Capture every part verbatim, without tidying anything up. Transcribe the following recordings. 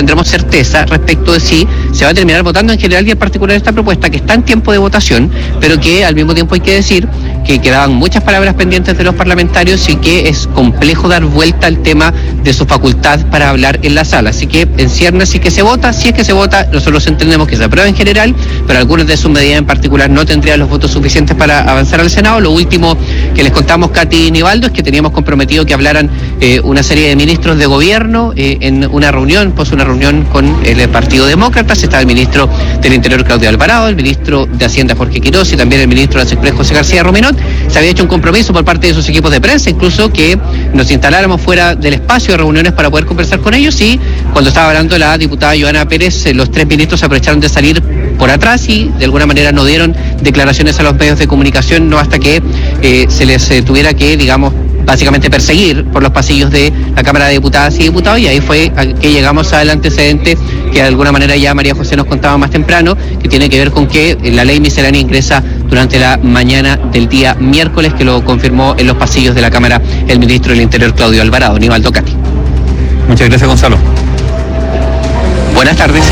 tendremos certeza respecto de si se va a terminar votando en general y en particular esta propuesta, que está en tiempo de votación, pero que al mismo tiempo hay que decir que quedaban muchas palabras pendientes de los parlamentarios y que es complejo dar vuelta al tema de su facultad para hablar en la sala. Así que en ciernes sí que se vota, si es que se vota, nosotros entendemos que se aprueba en general, pero algunas de sus medidas en particular no tendrían los votos suficientes para avanzar al Senado. Lo último que les contamos, Katy y Nivaldo, es que teníamos comprometido que hablaran eh, una serie de ministros de gobierno eh, en una reunión, pues una reunión con el Partido Demócrata. Estaba el ministro del Interior, Claudio Alvarado, el ministro de Hacienda, Jorge Quirós, y también el ministro de las Express, José García Romenot. Se había hecho un compromiso por parte de sus equipos de prensa, incluso que nos instaláramos fuera del espacio de reuniones para poder conversar con ellos, y cuando estaba hablando la diputada Joana Pérez, eh, los tres ministros aprovecharon de salir por atrás y de alguna manera no dieron declaraciones a los medios de comunicación, no hasta que eh, se les eh, tuviera que, digamos, básicamente perseguir por los pasillos de la Cámara de Diputadas y Diputados, y ahí fue que llegamos al antecedente que de alguna manera ya María José nos contaba más temprano, que tiene que ver con que la ley miscelánea ingresa durante la mañana del día miércoles, que lo confirmó en los pasillos de la Cámara el ministro del Interior, Claudio Alvarado. Nivaldo, Katy. Muchas gracias, Gonzalo. Buenas tardes.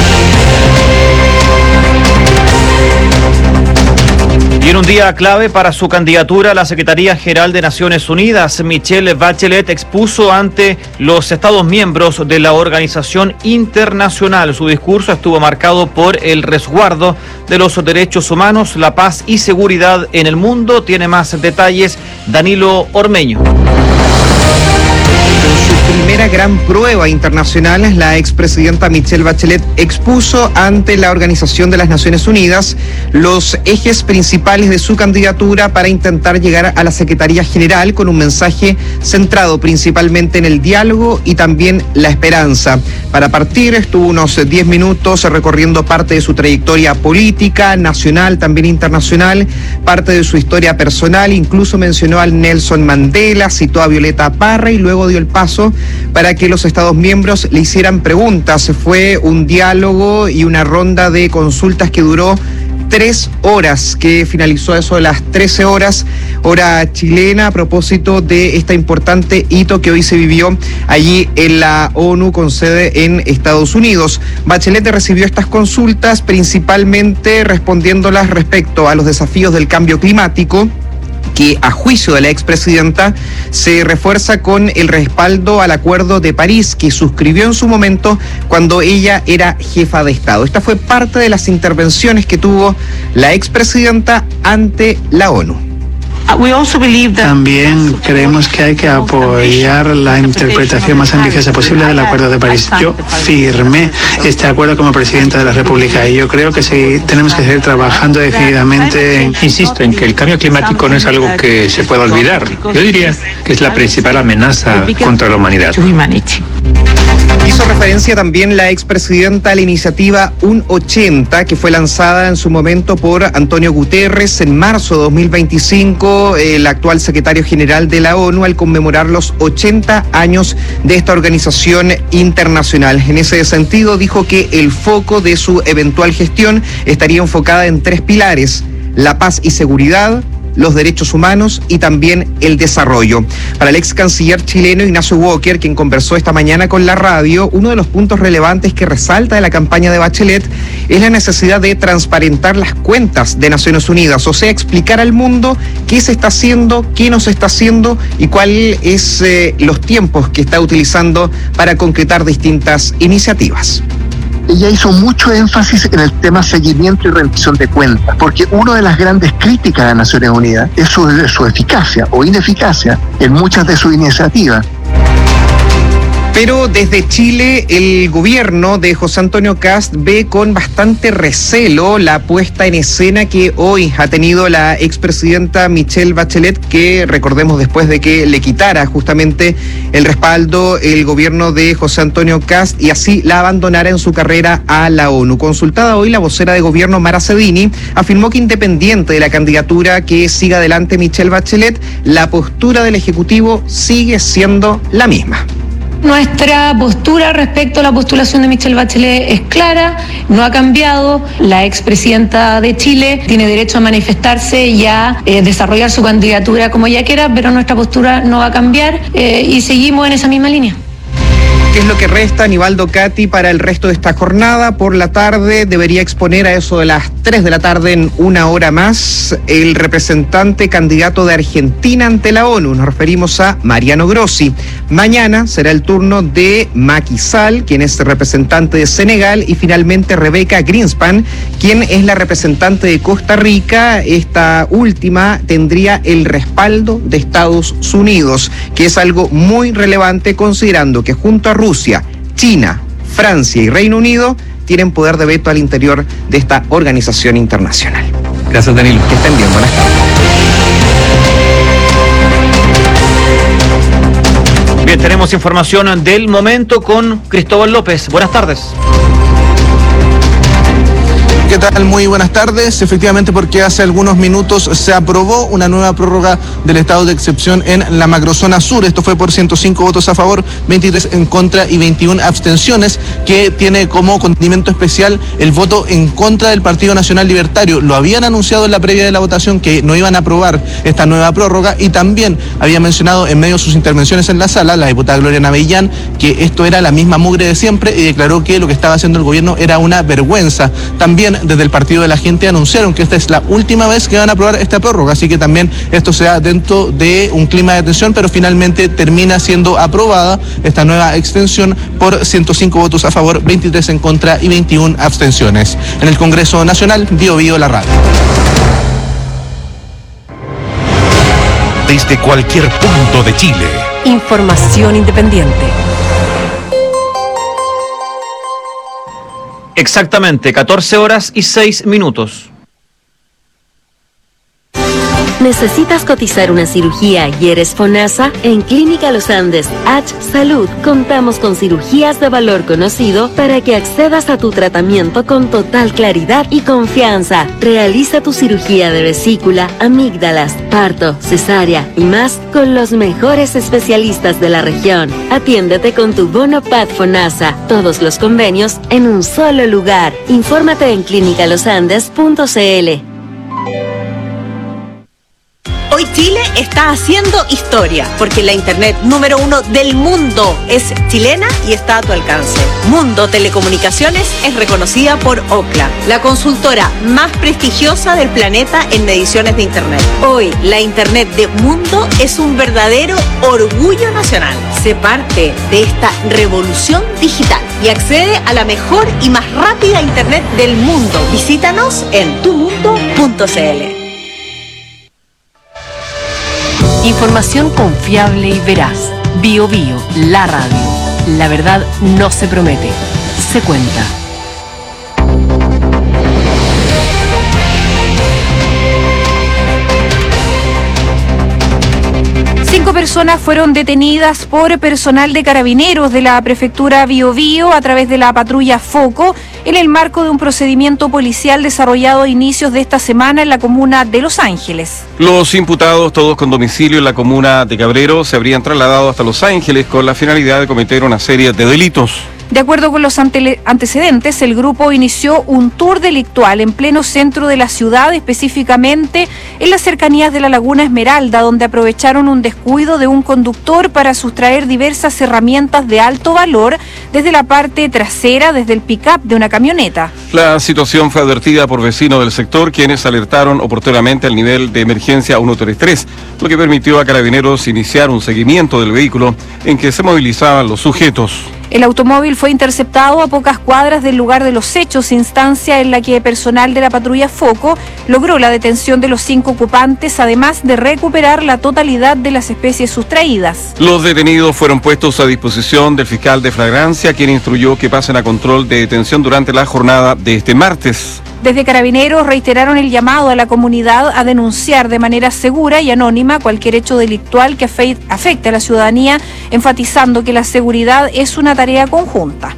Y en un día clave para su candidatura a la Secretaría General de Naciones Unidas, Michelle Bachelet expuso ante los Estados miembros de la organización internacional. Su discurso estuvo marcado por el resguardo de los derechos humanos, la paz y seguridad en el mundo. Tiene más detalles Danilo Ormeño. Primera gran prueba internacional, la expresidenta Michelle Bachelet expuso ante la Organización de las Naciones Unidas los ejes principales de su candidatura para intentar llegar a la Secretaría General, con un mensaje centrado principalmente en el diálogo y también la esperanza. Para partir, estuvo unos diez minutos recorriendo parte de su trayectoria política, nacional, también internacional, parte de su historia personal, incluso mencionó al Nelson Mandela, citó a Violeta Parra y luego dio el paso para que los Estados miembros le hicieran preguntas. Fue un diálogo y una ronda de consultas que duró tres horas, que finalizó eso de las trece horas, hora chilena, a propósito de este importante hito que hoy se vivió allí en la ONU con sede en Estados Unidos. Bachelet recibió estas consultas principalmente respondiéndolas respecto a los desafíos del cambio climático, que a juicio de la expresidenta se refuerza con el respaldo al Acuerdo de París, que suscribió en su momento cuando ella era jefa de Estado. Esta fue parte de las intervenciones que tuvo la expresidenta ante la ONU. También creemos que hay que apoyar la interpretación más ambiciosa posible del Acuerdo de París. Yo firmé este acuerdo como presidenta de la República y yo creo que sí, tenemos que seguir trabajando decididamente. Insisto en que el cambio climático no es algo que se pueda olvidar. Yo diría que es la principal amenaza contra la humanidad. Hizo referencia también la expresidenta a la iniciativa Un ochenta, que fue lanzada en su momento por Antonio Guterres en marzo de dos mil veinticinco, el actual secretario general de la ONU, al conmemorar los ochenta años de esta organización internacional. En ese sentido, dijo que el foco de su eventual gestión estaría enfocada en tres pilares: la paz y seguridad, los derechos humanos y también el desarrollo. Para el ex canciller chileno Ignacio Walker, quien conversó esta mañana con la radio, uno de los puntos relevantes que resalta de la campaña de Bachelet es la necesidad de transparentar las cuentas de Naciones Unidas, o sea, explicar al mundo qué se está haciendo, qué no se está haciendo y cuáles es eh, los tiempos que está utilizando para concretar distintas iniciativas. Ella hizo mucho énfasis en el tema seguimiento y rendición de cuentas, porque una de las grandes críticas a Naciones Unidas es su, su eficacia o ineficacia en muchas de sus iniciativas. Pero desde Chile, el gobierno de José Antonio Kast ve con bastante recelo la puesta en escena que hoy ha tenido la expresidenta Michelle Bachelet, que recordemos después de que le quitara justamente el respaldo el gobierno de José Antonio Kast y así la abandonara en su carrera a la ONU. Consultada hoy, la vocera de gobierno Mara Cedini afirmó que independiente de la candidatura que siga adelante Michelle Bachelet, la postura del Ejecutivo sigue siendo la misma. Nuestra postura respecto a la postulación de Michelle Bachelet es clara, no ha cambiado. La expresidenta de Chile tiene derecho a manifestarse y a eh, desarrollar su candidatura como ella quiera, pero nuestra postura no va a cambiar eh, y seguimos en esa misma línea. ¿Qué es lo que resta, Nivaldo Cati, para el resto de esta jornada? Por la tarde debería exponer a eso de las tres de la tarde, en una hora más, el representante candidato de Argentina ante la ONU. Nos referimos a Mariano Grossi. Mañana será el turno de Macky Sall, quien es representante de Senegal, y finalmente Rebecca Greenspan, quien es la representante de Costa Rica. Esta última tendría el respaldo de Estados Unidos, que es algo muy relevante considerando que junto a Rusia, China, Francia y Reino Unido tienen poder de veto al interior de esta organización internacional. Gracias, Danilo. Que estén bien, buenas tardes. Bien, tenemos información del momento con Cristóbal López. Buenas tardes. ¿Qué tal? Muy buenas tardes. Efectivamente, porque hace algunos minutos se aprobó una nueva prórroga del estado de excepción en la macrozona sur. Esto fue por ciento cinco votos a favor, veintitrés en contra y veintiuna abstenciones, que tiene como condimento especial el voto en contra del Partido Nacional Libertario. Lo habían anunciado en la previa de la votación que no iban a aprobar esta nueva prórroga, y también había mencionado en medio de sus intervenciones en la sala la diputada Gloria Navellán que esto era la misma mugre de siempre, y declaró que lo que estaba haciendo el gobierno era una vergüenza. También desde el Partido de la Gente anunciaron que esta es la última vez que van a aprobar esta prórroga, así que también esto se da dentro de un clima de tensión, pero finalmente termina siendo aprobada esta nueva extensión por ciento cinco votos a favor, veintitrés en contra y veintiuna abstenciones. En el Congreso Nacional, Bio Bio la radio. Desde cualquier punto de Chile. Información independiente. Exactamente, catorce horas y seis minutos. ¿Necesitas cotizar una cirugía y eres FONASA? En Clínica Los Andes H Salud contamos con cirugías de valor conocido para que accedas a tu tratamiento con total claridad y confianza. Realiza tu cirugía de vesícula, amígdalas, parto, cesárea y más con los mejores especialistas de la región. Atiéndete con tu bono P A D FONASA. Todos los convenios en un solo lugar. Infórmate en clínica los andes punto c l. Hoy Chile está haciendo historia, porque la internet número uno del mundo es chilena y está a tu alcance. Mundo Telecomunicaciones es reconocida por Ookla, la consultora más prestigiosa del planeta en mediciones de internet. Hoy, la internet de Mundo es un verdadero orgullo nacional. Sé parte de esta revolución digital y accede a la mejor y más rápida internet del mundo. Visítanos en tu mundo punto c l. Información confiable y veraz. Bio Bio, la radio. La verdad no se promete, se cuenta. Cinco personas fueron detenidas por personal de carabineros de la prefectura Bio Bio a través de la patrulla Foco en el marco de un procedimiento policial desarrollado a inicios de esta semana en la comuna de Los Ángeles. Los imputados, todos con domicilio en la comuna de Cabrero, se habrían trasladado hasta Los Ángeles con la finalidad de cometer una serie de delitos. De acuerdo con los ante- antecedentes, el grupo inició un tour delictual en pleno centro de la ciudad, específicamente en las cercanías de la Laguna Esmeralda, donde aprovecharon un descuido de un conductor para sustraer diversas herramientas de alto valor desde la parte trasera, desde el pick-up de una camioneta. La situación fue advertida por vecinos del sector, quienes alertaron oportunamente al nivel de emergencia ciento treinta y tres, lo que permitió a Carabineros iniciar un seguimiento del vehículo en que se movilizaban los sujetos. El automóvil fue interceptado a pocas cuadras del lugar de los hechos, instancia en la que personal de la patrulla Foco logró la detención de los cinco ocupantes, además de recuperar la totalidad de las especies sustraídas. Los detenidos fueron puestos a disposición del fiscal de flagrancia, quien instruyó que pasen a control de detención durante la jornada de este martes. Desde Carabineros reiteraron el llamado a la comunidad a denunciar de manera segura y anónima cualquier hecho delictual que afecte a la ciudadanía, enfatizando que la seguridad es una tarea conjunta.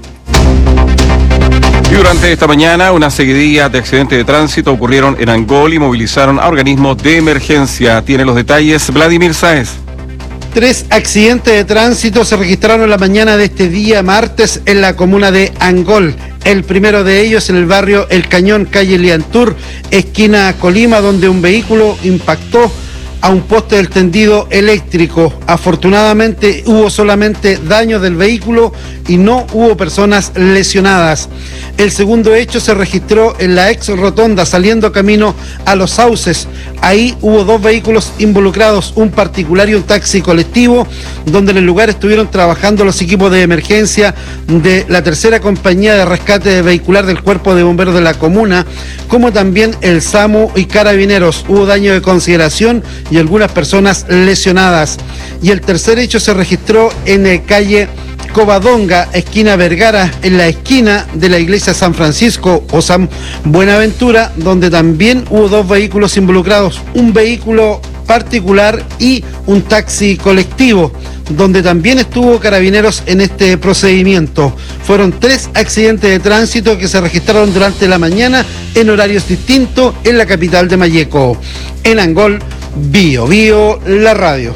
Y durante esta mañana, una seguidilla de accidentes de tránsito ocurrieron en Angol y movilizaron a organismos de emergencia. Tiene los detalles Vladimir Sáez. Tres accidentes de tránsito se registraron la mañana de este día martes en la comuna de Angol. El primero de ellos en el barrio El Cañón, calle Liantur, esquina Colima, donde un vehículo impactó a un poste del tendido eléctrico. Afortunadamente hubo solamente daños del vehículo y no hubo personas lesionadas. El segundo hecho se registró en la ex rotonda saliendo camino a Los Sauces. Ahí hubo dos vehículos involucrados, un particular y un taxi colectivo, donde en el lugar estuvieron trabajando los equipos de emergencia de la tercera compañía de rescate vehicular del Cuerpo de Bomberos de la comuna, como también el SAMU y Carabineros. Hubo daño de consideración y algunas personas lesionadas. Y el tercer hecho se registró en eh, calle Covadonga, esquina Vergara, en la esquina de la iglesia San Francisco o San Buenaventura, donde también hubo dos vehículos involucrados, un vehículo particular y un taxi colectivo, donde también estuvo Carabineros en este procedimiento. Fueron tres accidentes de tránsito que se registraron durante la mañana en horarios distintos en la capital de Malleco. En Angol, Bio Bio, la radio.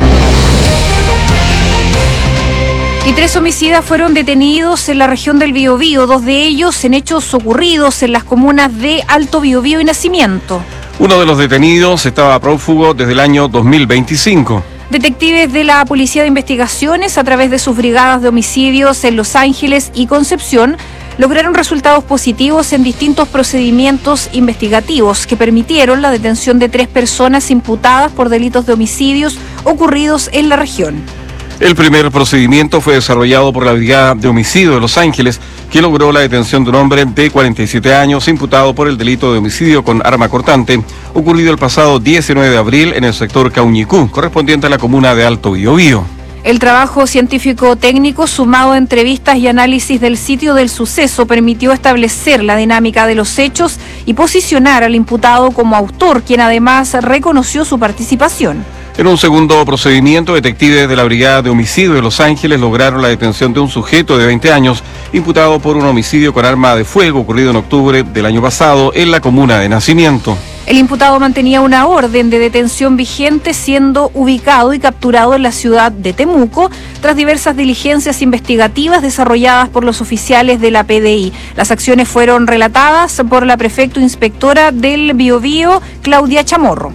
Y tres homicidas fueron detenidos en la región del Biobío, dos de ellos en hechos ocurridos en las comunas de Alto Biobío y Nacimiento. Uno de los detenidos estaba prófugo desde el año dos mil veinticinco. Detectives de la Policía de Investigaciones, a través de sus brigadas de homicidios en Los Ángeles y Concepción, lograron resultados positivos en distintos procedimientos investigativos que permitieron la detención de tres personas imputadas por delitos de homicidios ocurridos en la región. El primer procedimiento fue desarrollado por la Brigada de Homicidio de Los Ángeles, que logró la detención de un hombre de cuarenta y siete años imputado por el delito de homicidio con arma cortante, ocurrido el pasado diecinueve de abril en el sector Cauñicú, correspondiente a la comuna de Alto Biobío. El trabajo científico-técnico, sumado a entrevistas y análisis del sitio del suceso, permitió establecer la dinámica de los hechos y posicionar al imputado como autor, quien además reconoció su participación. En un segundo procedimiento, detectives de la Brigada de Homicidio de Los Ángeles lograron la detención de un sujeto de veinte años imputado por un homicidio con arma de fuego ocurrido en octubre del año pasado en la comuna de Nacimiento. El imputado mantenía una orden de detención vigente, siendo ubicado y capturado en la ciudad de Temuco tras diversas diligencias investigativas desarrolladas por los oficiales de la P D I. Las acciones fueron relatadas por la prefecto inspectora del Biobío, Claudia Chamorro.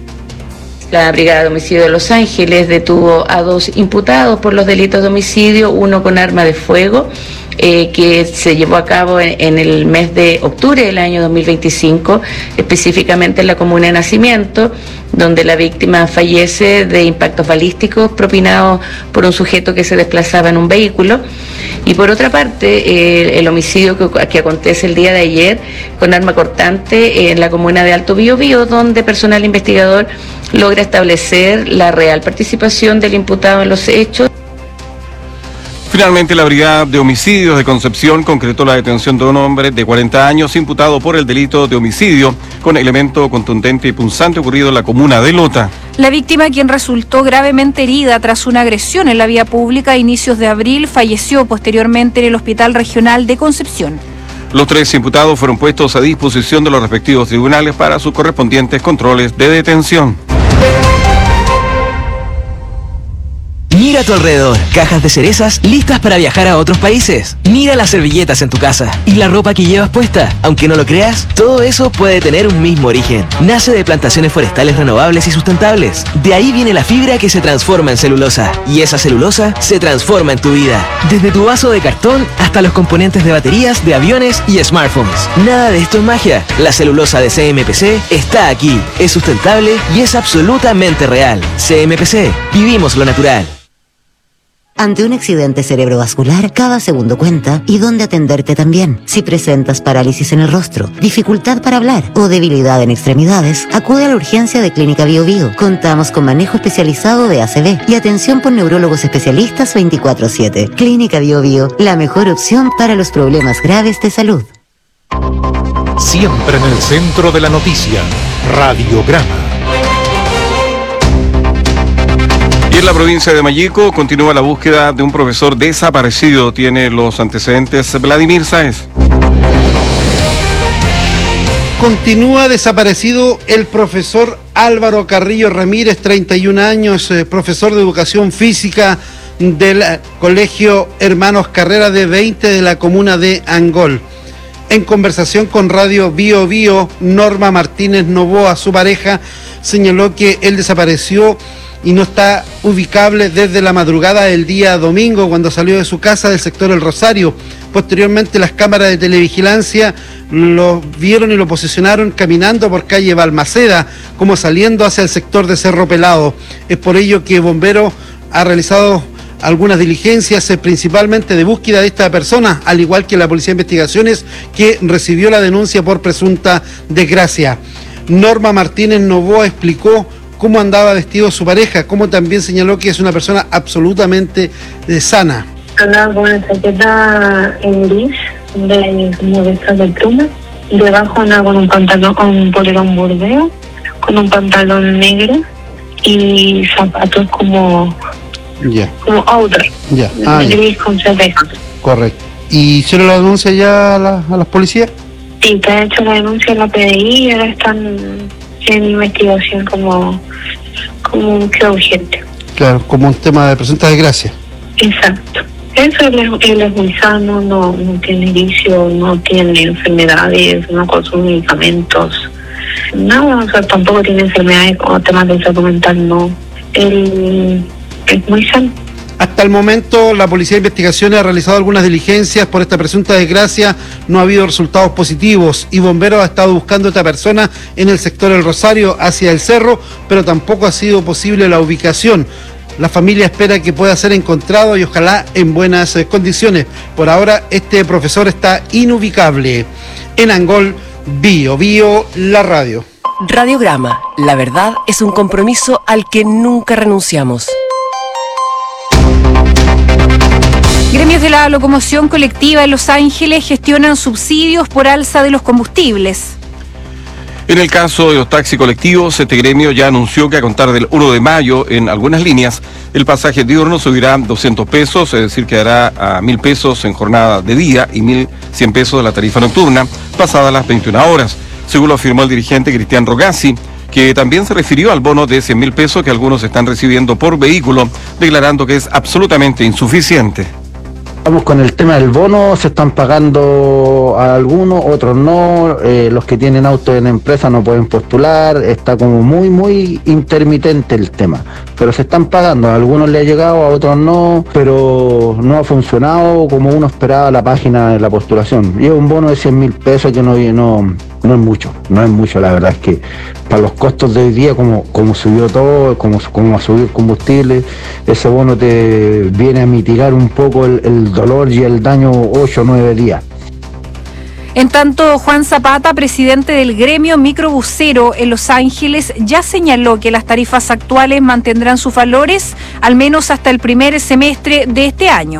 La Brigada de Homicidio de Los Ángeles detuvo a dos imputados por los delitos de homicidio, uno con arma de fuego, eh, que se llevó a cabo en, en el mes de octubre del año dos mil veinticinco, específicamente en la comuna de Nacimiento, donde la víctima fallece de impactos balísticos propinados por un sujeto que se desplazaba en un vehículo. Y por otra parte, eh, el homicidio que, que acontece el día de ayer con arma cortante en la comuna de Alto Biobío, donde personal investigador logra establecer la real participación del imputado en los hechos. Finalmente, la Brigada de Homicidios de Concepción concretó la detención de un hombre de cuarenta años imputado por el delito de homicidio con elemento contundente y punzante ocurrido en la comuna de Lota. La víctima, quien resultó gravemente herida tras una agresión en la vía pública a inicios de abril, falleció posteriormente en el Hospital Regional de Concepción. Los tres imputados fueron puestos a disposición de los respectivos tribunales para sus correspondientes controles de detención. Mira a tu alrededor, cajas de cerezas listas para viajar a otros países. Mira las servilletas en tu casa y la ropa que llevas puesta. Aunque no lo creas, todo eso puede tener un mismo origen. Nace de plantaciones forestales renovables y sustentables. De ahí viene la fibra que se transforma en celulosa. Y esa celulosa se transforma en tu vida. Desde tu vaso de cartón hasta los componentes de baterías, de aviones y smartphones. Nada de esto es magia. La celulosa de C M P C está aquí. Es sustentable y es absolutamente real. C M P C. Vivimos lo natural. Ante un accidente cerebrovascular, cada segundo cuenta y dónde atenderte también. Si presentas parálisis en el rostro, dificultad para hablar o debilidad en extremidades, acude a la urgencia de Clínica Biobío. Contamos con manejo especializado de A C V y atención por neurólogos especialistas veinticuatro siete. Clínica Biobío, la mejor opción para los problemas graves de salud. Siempre en el centro de la noticia, Radiograma. Y en la provincia de Malleco continúa la búsqueda de un profesor desaparecido. Tiene los antecedentes Vladimir Sáez. Continúa desaparecido el profesor Álvaro Carrillo Ramírez, treinta y un años, eh, profesor de educación física del Colegio Hermanos Carrera de veinte de la comuna de Angol. En conversación con Radio Bio Bio, Norma Martínez Novoa, su pareja, señaló que él desapareció y no está ubicable desde la madrugada del día domingo, cuando salió de su casa del sector El Rosario. Posteriormente, las cámaras de televigilancia lo vieron y lo posicionaron caminando por calle Balmaceda, como saliendo hacia el sector de Cerro Pelado. Es por ello que Bomberos ha realizado algunas diligencias, eh, principalmente de búsqueda de esta persona, al igual que la Policía de Investigaciones, que recibió la denuncia por presunta desgracia. Norma Martínez Novoa explicó cómo andaba vestido su pareja, como también señaló que es una persona absolutamente eh, sana. Andaba con una chaqueta en gris, de, como de estas de pluma, debajo andaba con un pantalón, con un polerón bordeo, con un pantalón negro y zapatos como, yeah. como outer, yeah. ah, gris yeah. con chaqueta. Correcto. ¿Y hicieron la denuncia ya a, la, a las policías? Sí, te ha hecho la denuncia en la P D I y ahora están en investigación como, como un que urgente. Claro, como un tema de presunta desgracia. Exacto. Eso, él es, él es muy sano, no, no tiene vicio, no tiene enfermedades, no consume medicamentos, nada, o sea, tampoco tiene enfermedades o temas de salud mental, no. Él es muy sano. Hasta el momento, la Policía de Investigaciones ha realizado algunas diligencias por esta presunta desgracia. No ha habido resultados positivos y Bomberos ha estado buscando a esta persona en el sector El Rosario hacia el cerro, pero tampoco ha sido posible la ubicación. La familia espera que pueda ser encontrado y ojalá en buenas eh, condiciones. Por ahora, este profesor está inubicable. En Angol, Bio Bio, la radio. Radiograma. La verdad es un compromiso al que nunca renunciamos. Gremios de la locomoción colectiva en Los Ángeles gestionan subsidios por alza de los combustibles. En el caso de los taxis colectivos, este gremio ya anunció que a contar del uno de mayo, en algunas líneas, el pasaje diurno subirá doscientos pesos, es decir, quedará a mil pesos en jornada de día y mil cien pesos de la tarifa nocturna, pasadas las veintiuna horas, según lo afirmó el dirigente Cristian Rogazzi, que también se refirió al bono de cien mil pesos que algunos están recibiendo por vehículo, declarando que es absolutamente insuficiente. Vamos con el tema del bono, se están pagando a algunos, otros no, eh, los que tienen autos en empresa no pueden postular, está como muy, muy intermitente el tema, pero se están pagando, a algunos le ha llegado, a otros no, pero no ha funcionado como uno esperaba la página de la postulación. Y es un bono de cien mil pesos que no, no, no es mucho, no es mucho, la verdad es que para los costos de hoy día, como, como subió todo, como, como ha subido el combustible, ese bono te viene a mitigar un poco el, el dolor y el daño ocho o nueve días. En tanto, Juan Zapata, presidente del gremio microbusero en Los Ángeles, ya señaló que las tarifas actuales mantendrán sus valores al menos hasta el primer semestre de este año.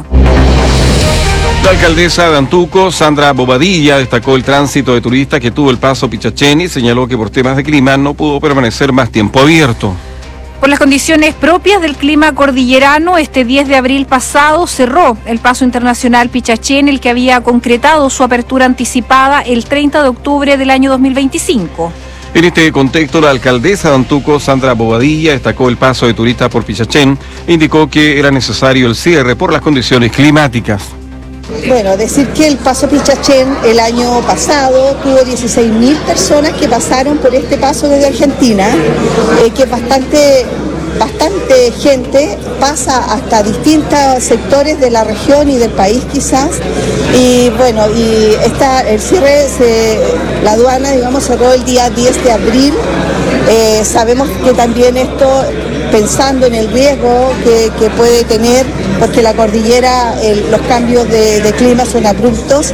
La alcaldesa de Antuco, Sandra Bobadilla, destacó el tránsito de turistas que tuvo el paso Pichachén y señaló que por temas de clima no pudo permanecer más tiempo abierto. Por las condiciones propias del clima cordillerano, este diez de abril pasado cerró el paso internacional Pichachén, el que había concretado su apertura anticipada el treinta de octubre del año dos mil veinticinco. En este contexto, la alcaldesa de Antuco, Sandra Bobadilla, destacó el paso de turistas por Pichachén e indicó que era necesario el cierre por las condiciones climáticas. Bueno, decir que el paso Pichachén el año pasado tuvo dieciséis mil personas que pasaron por este paso desde Argentina, eh, que es bastante, bastante gente, pasa hasta distintos sectores de la región y del país quizás, y bueno, y está, el cierre, se, la aduana, digamos, cerró el día diez de abril, eh, sabemos que también esto, pensando en el riesgo que, que puede tener, porque la cordillera, el, los cambios de, de clima son abruptos.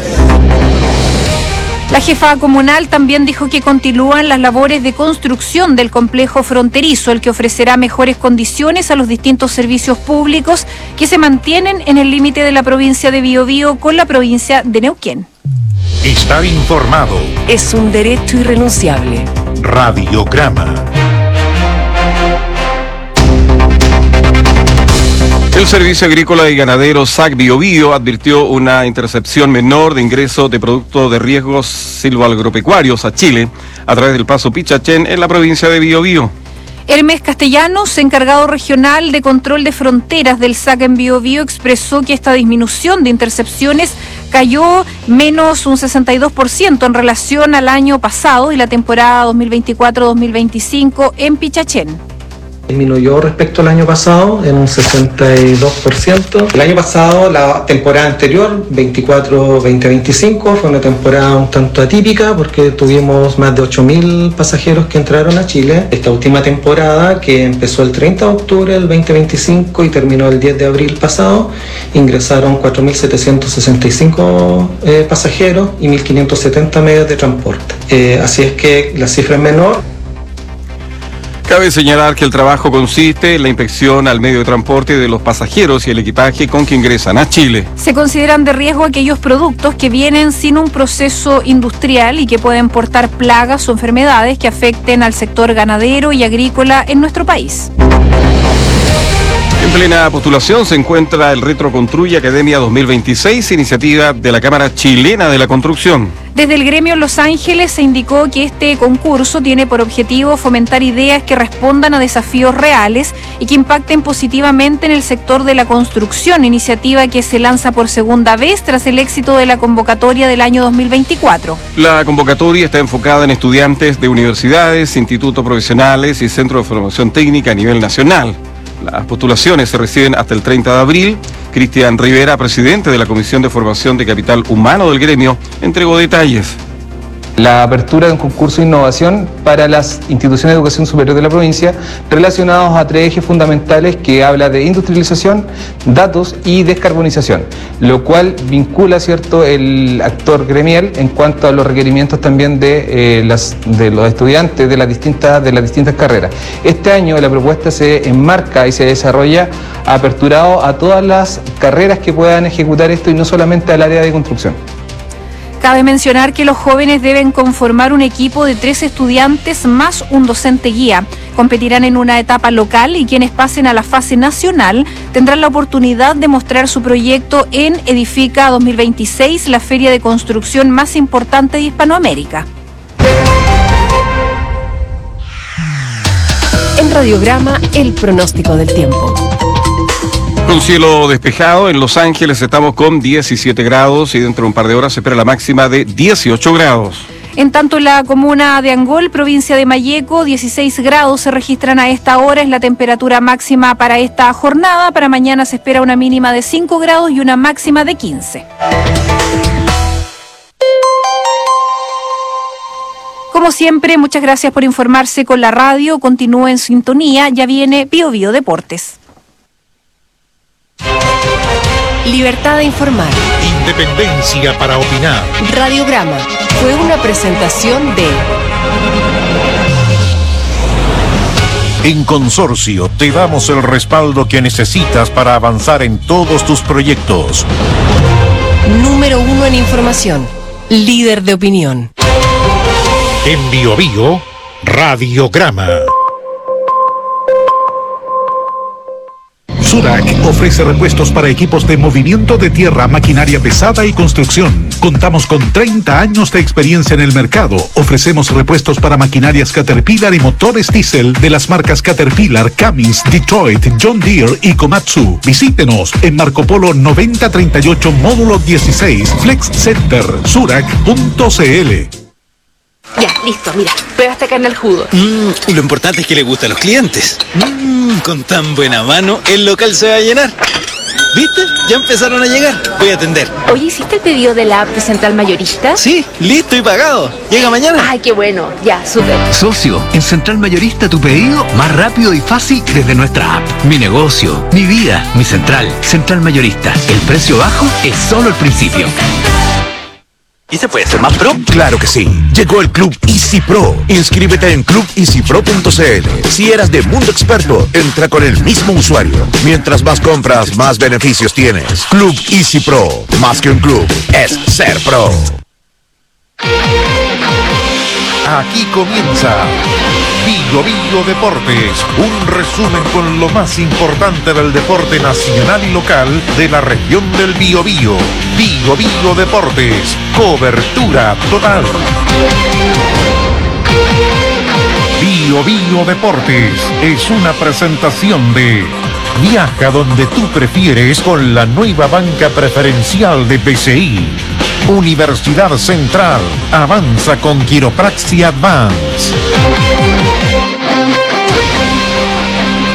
La jefa comunal también dijo que continúan las labores de construcción del complejo fronterizo, el que ofrecerá mejores condiciones a los distintos servicios públicos que se mantienen en el límite de la provincia de Biobío con la provincia de Neuquén. Estar informado es un derecho irrenunciable. Radiograma. El Servicio Agrícola y Ganadero S A C Biobío advirtió una intercepción menor de ingreso de productos de riesgos silvoagropecuarios a Chile a través del paso Pichachén en la provincia de Biobío. Hermes Castellanos, encargado regional de control de fronteras del S A C en Biobío, expresó que esta disminución de intercepciones cayó menos un sesenta y dos por ciento en relación al año pasado y la temporada dos mil veinticuatro dos mil veinticinco en Pichachén. Disminuyó respecto al año pasado en un sesenta y dos por ciento. El año pasado, la temporada anterior, veinticuatro veinte veinticinco, fue una temporada un tanto atípica porque tuvimos más de ocho mil pasajeros que entraron a Chile. Esta última temporada, que empezó el treinta de octubre del veinte veinticinco y terminó el diez de abril pasado, ingresaron cuatro mil setecientos sesenta y cinco eh, pasajeros y mil quinientos setenta medios de transporte. Eh, así es que la cifra es menor. Cabe señalar que el trabajo consiste en la inspección al medio de transporte de los pasajeros y el equipaje con que ingresan a Chile. Se consideran de riesgo aquellos productos que vienen sin un proceso industrial y que pueden portar plagas o enfermedades que afecten al sector ganadero y agrícola en nuestro país. En plena postulación se encuentra el Retroconstruye Academia dos mil veintiséis, iniciativa de la Cámara Chilena de la Construcción. Desde el gremio Los Ángeles se indicó que este concurso tiene por objetivo fomentar ideas que respondan a desafíos reales y que impacten positivamente en el sector de la construcción, iniciativa que se lanza por segunda vez tras el éxito de la convocatoria del año dos mil veinticuatro. La convocatoria está enfocada en estudiantes de universidades, institutos profesionales y centros de formación técnica a nivel nacional. Las postulaciones se reciben hasta el treinta de abril. Cristian Rivera, presidente de la Comisión de Formación de Capital Humano del gremio, entregó detalles. La apertura de un concurso de innovación para las instituciones de educación superior de la provincia relacionados a tres ejes fundamentales que habla de industrialización, datos y descarbonización, lo cual vincula, ¿cierto?, el actor gremial en cuanto a los requerimientos también de, eh, las, de los estudiantes de las, distintas, de las distintas carreras. Este año la propuesta se enmarca y se desarrolla aperturado a todas las carreras que puedan ejecutar esto y no solamente al área de construcción. Cabe mencionar que los jóvenes deben conformar un equipo de tres estudiantes más un docente guía. Competirán en una etapa local y quienes pasen a la fase nacional tendrán la oportunidad de mostrar su proyecto en Edifica dos mil veintiséis, la feria de construcción más importante de Hispanoamérica. En Radiograma, el pronóstico del tiempo. Con cielo despejado, en Los Ángeles estamos con diecisiete grados y dentro de un par de horas se espera la máxima de dieciocho grados. En tanto, en la comuna de Angol, provincia de Malleco, dieciséis grados se registran a esta hora, es la temperatura máxima para esta jornada. Para mañana se espera una mínima de cinco grados y una máxima de quince. Como siempre, muchas gracias por informarse con la radio. Continúe en sintonía, ya viene Bio Bio Deportes. Libertad de informar. Independencia para opinar. Radiograma fue una presentación de... En Consorcio te damos el respaldo que necesitas para avanzar en todos tus proyectos. Número uno en información. Líder de opinión. En Bio Bio, Radiograma. Surac ofrece repuestos para equipos de movimiento de tierra, maquinaria pesada y construcción. Contamos con treinta años de experiencia en el mercado. Ofrecemos repuestos para maquinarias Caterpillar y motores diésel de las marcas Caterpillar, Cummins, Detroit, John Deere y Komatsu. Visítenos en Marco Polo noventa treinta y ocho, módulo dieciséis, Flex Center, surac punto c l. Ya, listo, mira, prueba esta carne al jugo. Mmm, lo importante es que le gusta a los clientes. Mmm, con tan buena mano, el local se va a llenar. ¿Viste? Ya empezaron a llegar. Voy a atender. Oye, ¿hiciste el pedido de la app de Central Mayorista? Sí, listo y pagado. Llega mañana. Ay, qué bueno. Ya, súper. Socio, en Central Mayorista tu pedido más rápido y fácil desde nuestra app. Mi negocio, mi vida, mi central. Central Mayorista. El precio bajo es solo el principio. ¿Y se puede ser más pro? Claro que sí. Llegó el Club Easy Pro. Inscríbete en club easy pro punto c l. Si eras de Mundo Experto, entra con el mismo usuario. Mientras más compras, más beneficios tienes. Club Easy Pro. Más que un club, es ser pro. Aquí comienza Bio Bio Deportes, un resumen con lo más importante del deporte nacional y local de la región del Biobío. Bio Bio Deportes, cobertura total. Bio Bio Deportes es una presentación de Viaja donde tú prefieres con la nueva banca preferencial de B C I. Universidad Central, avanza con Quiropraxia Advance.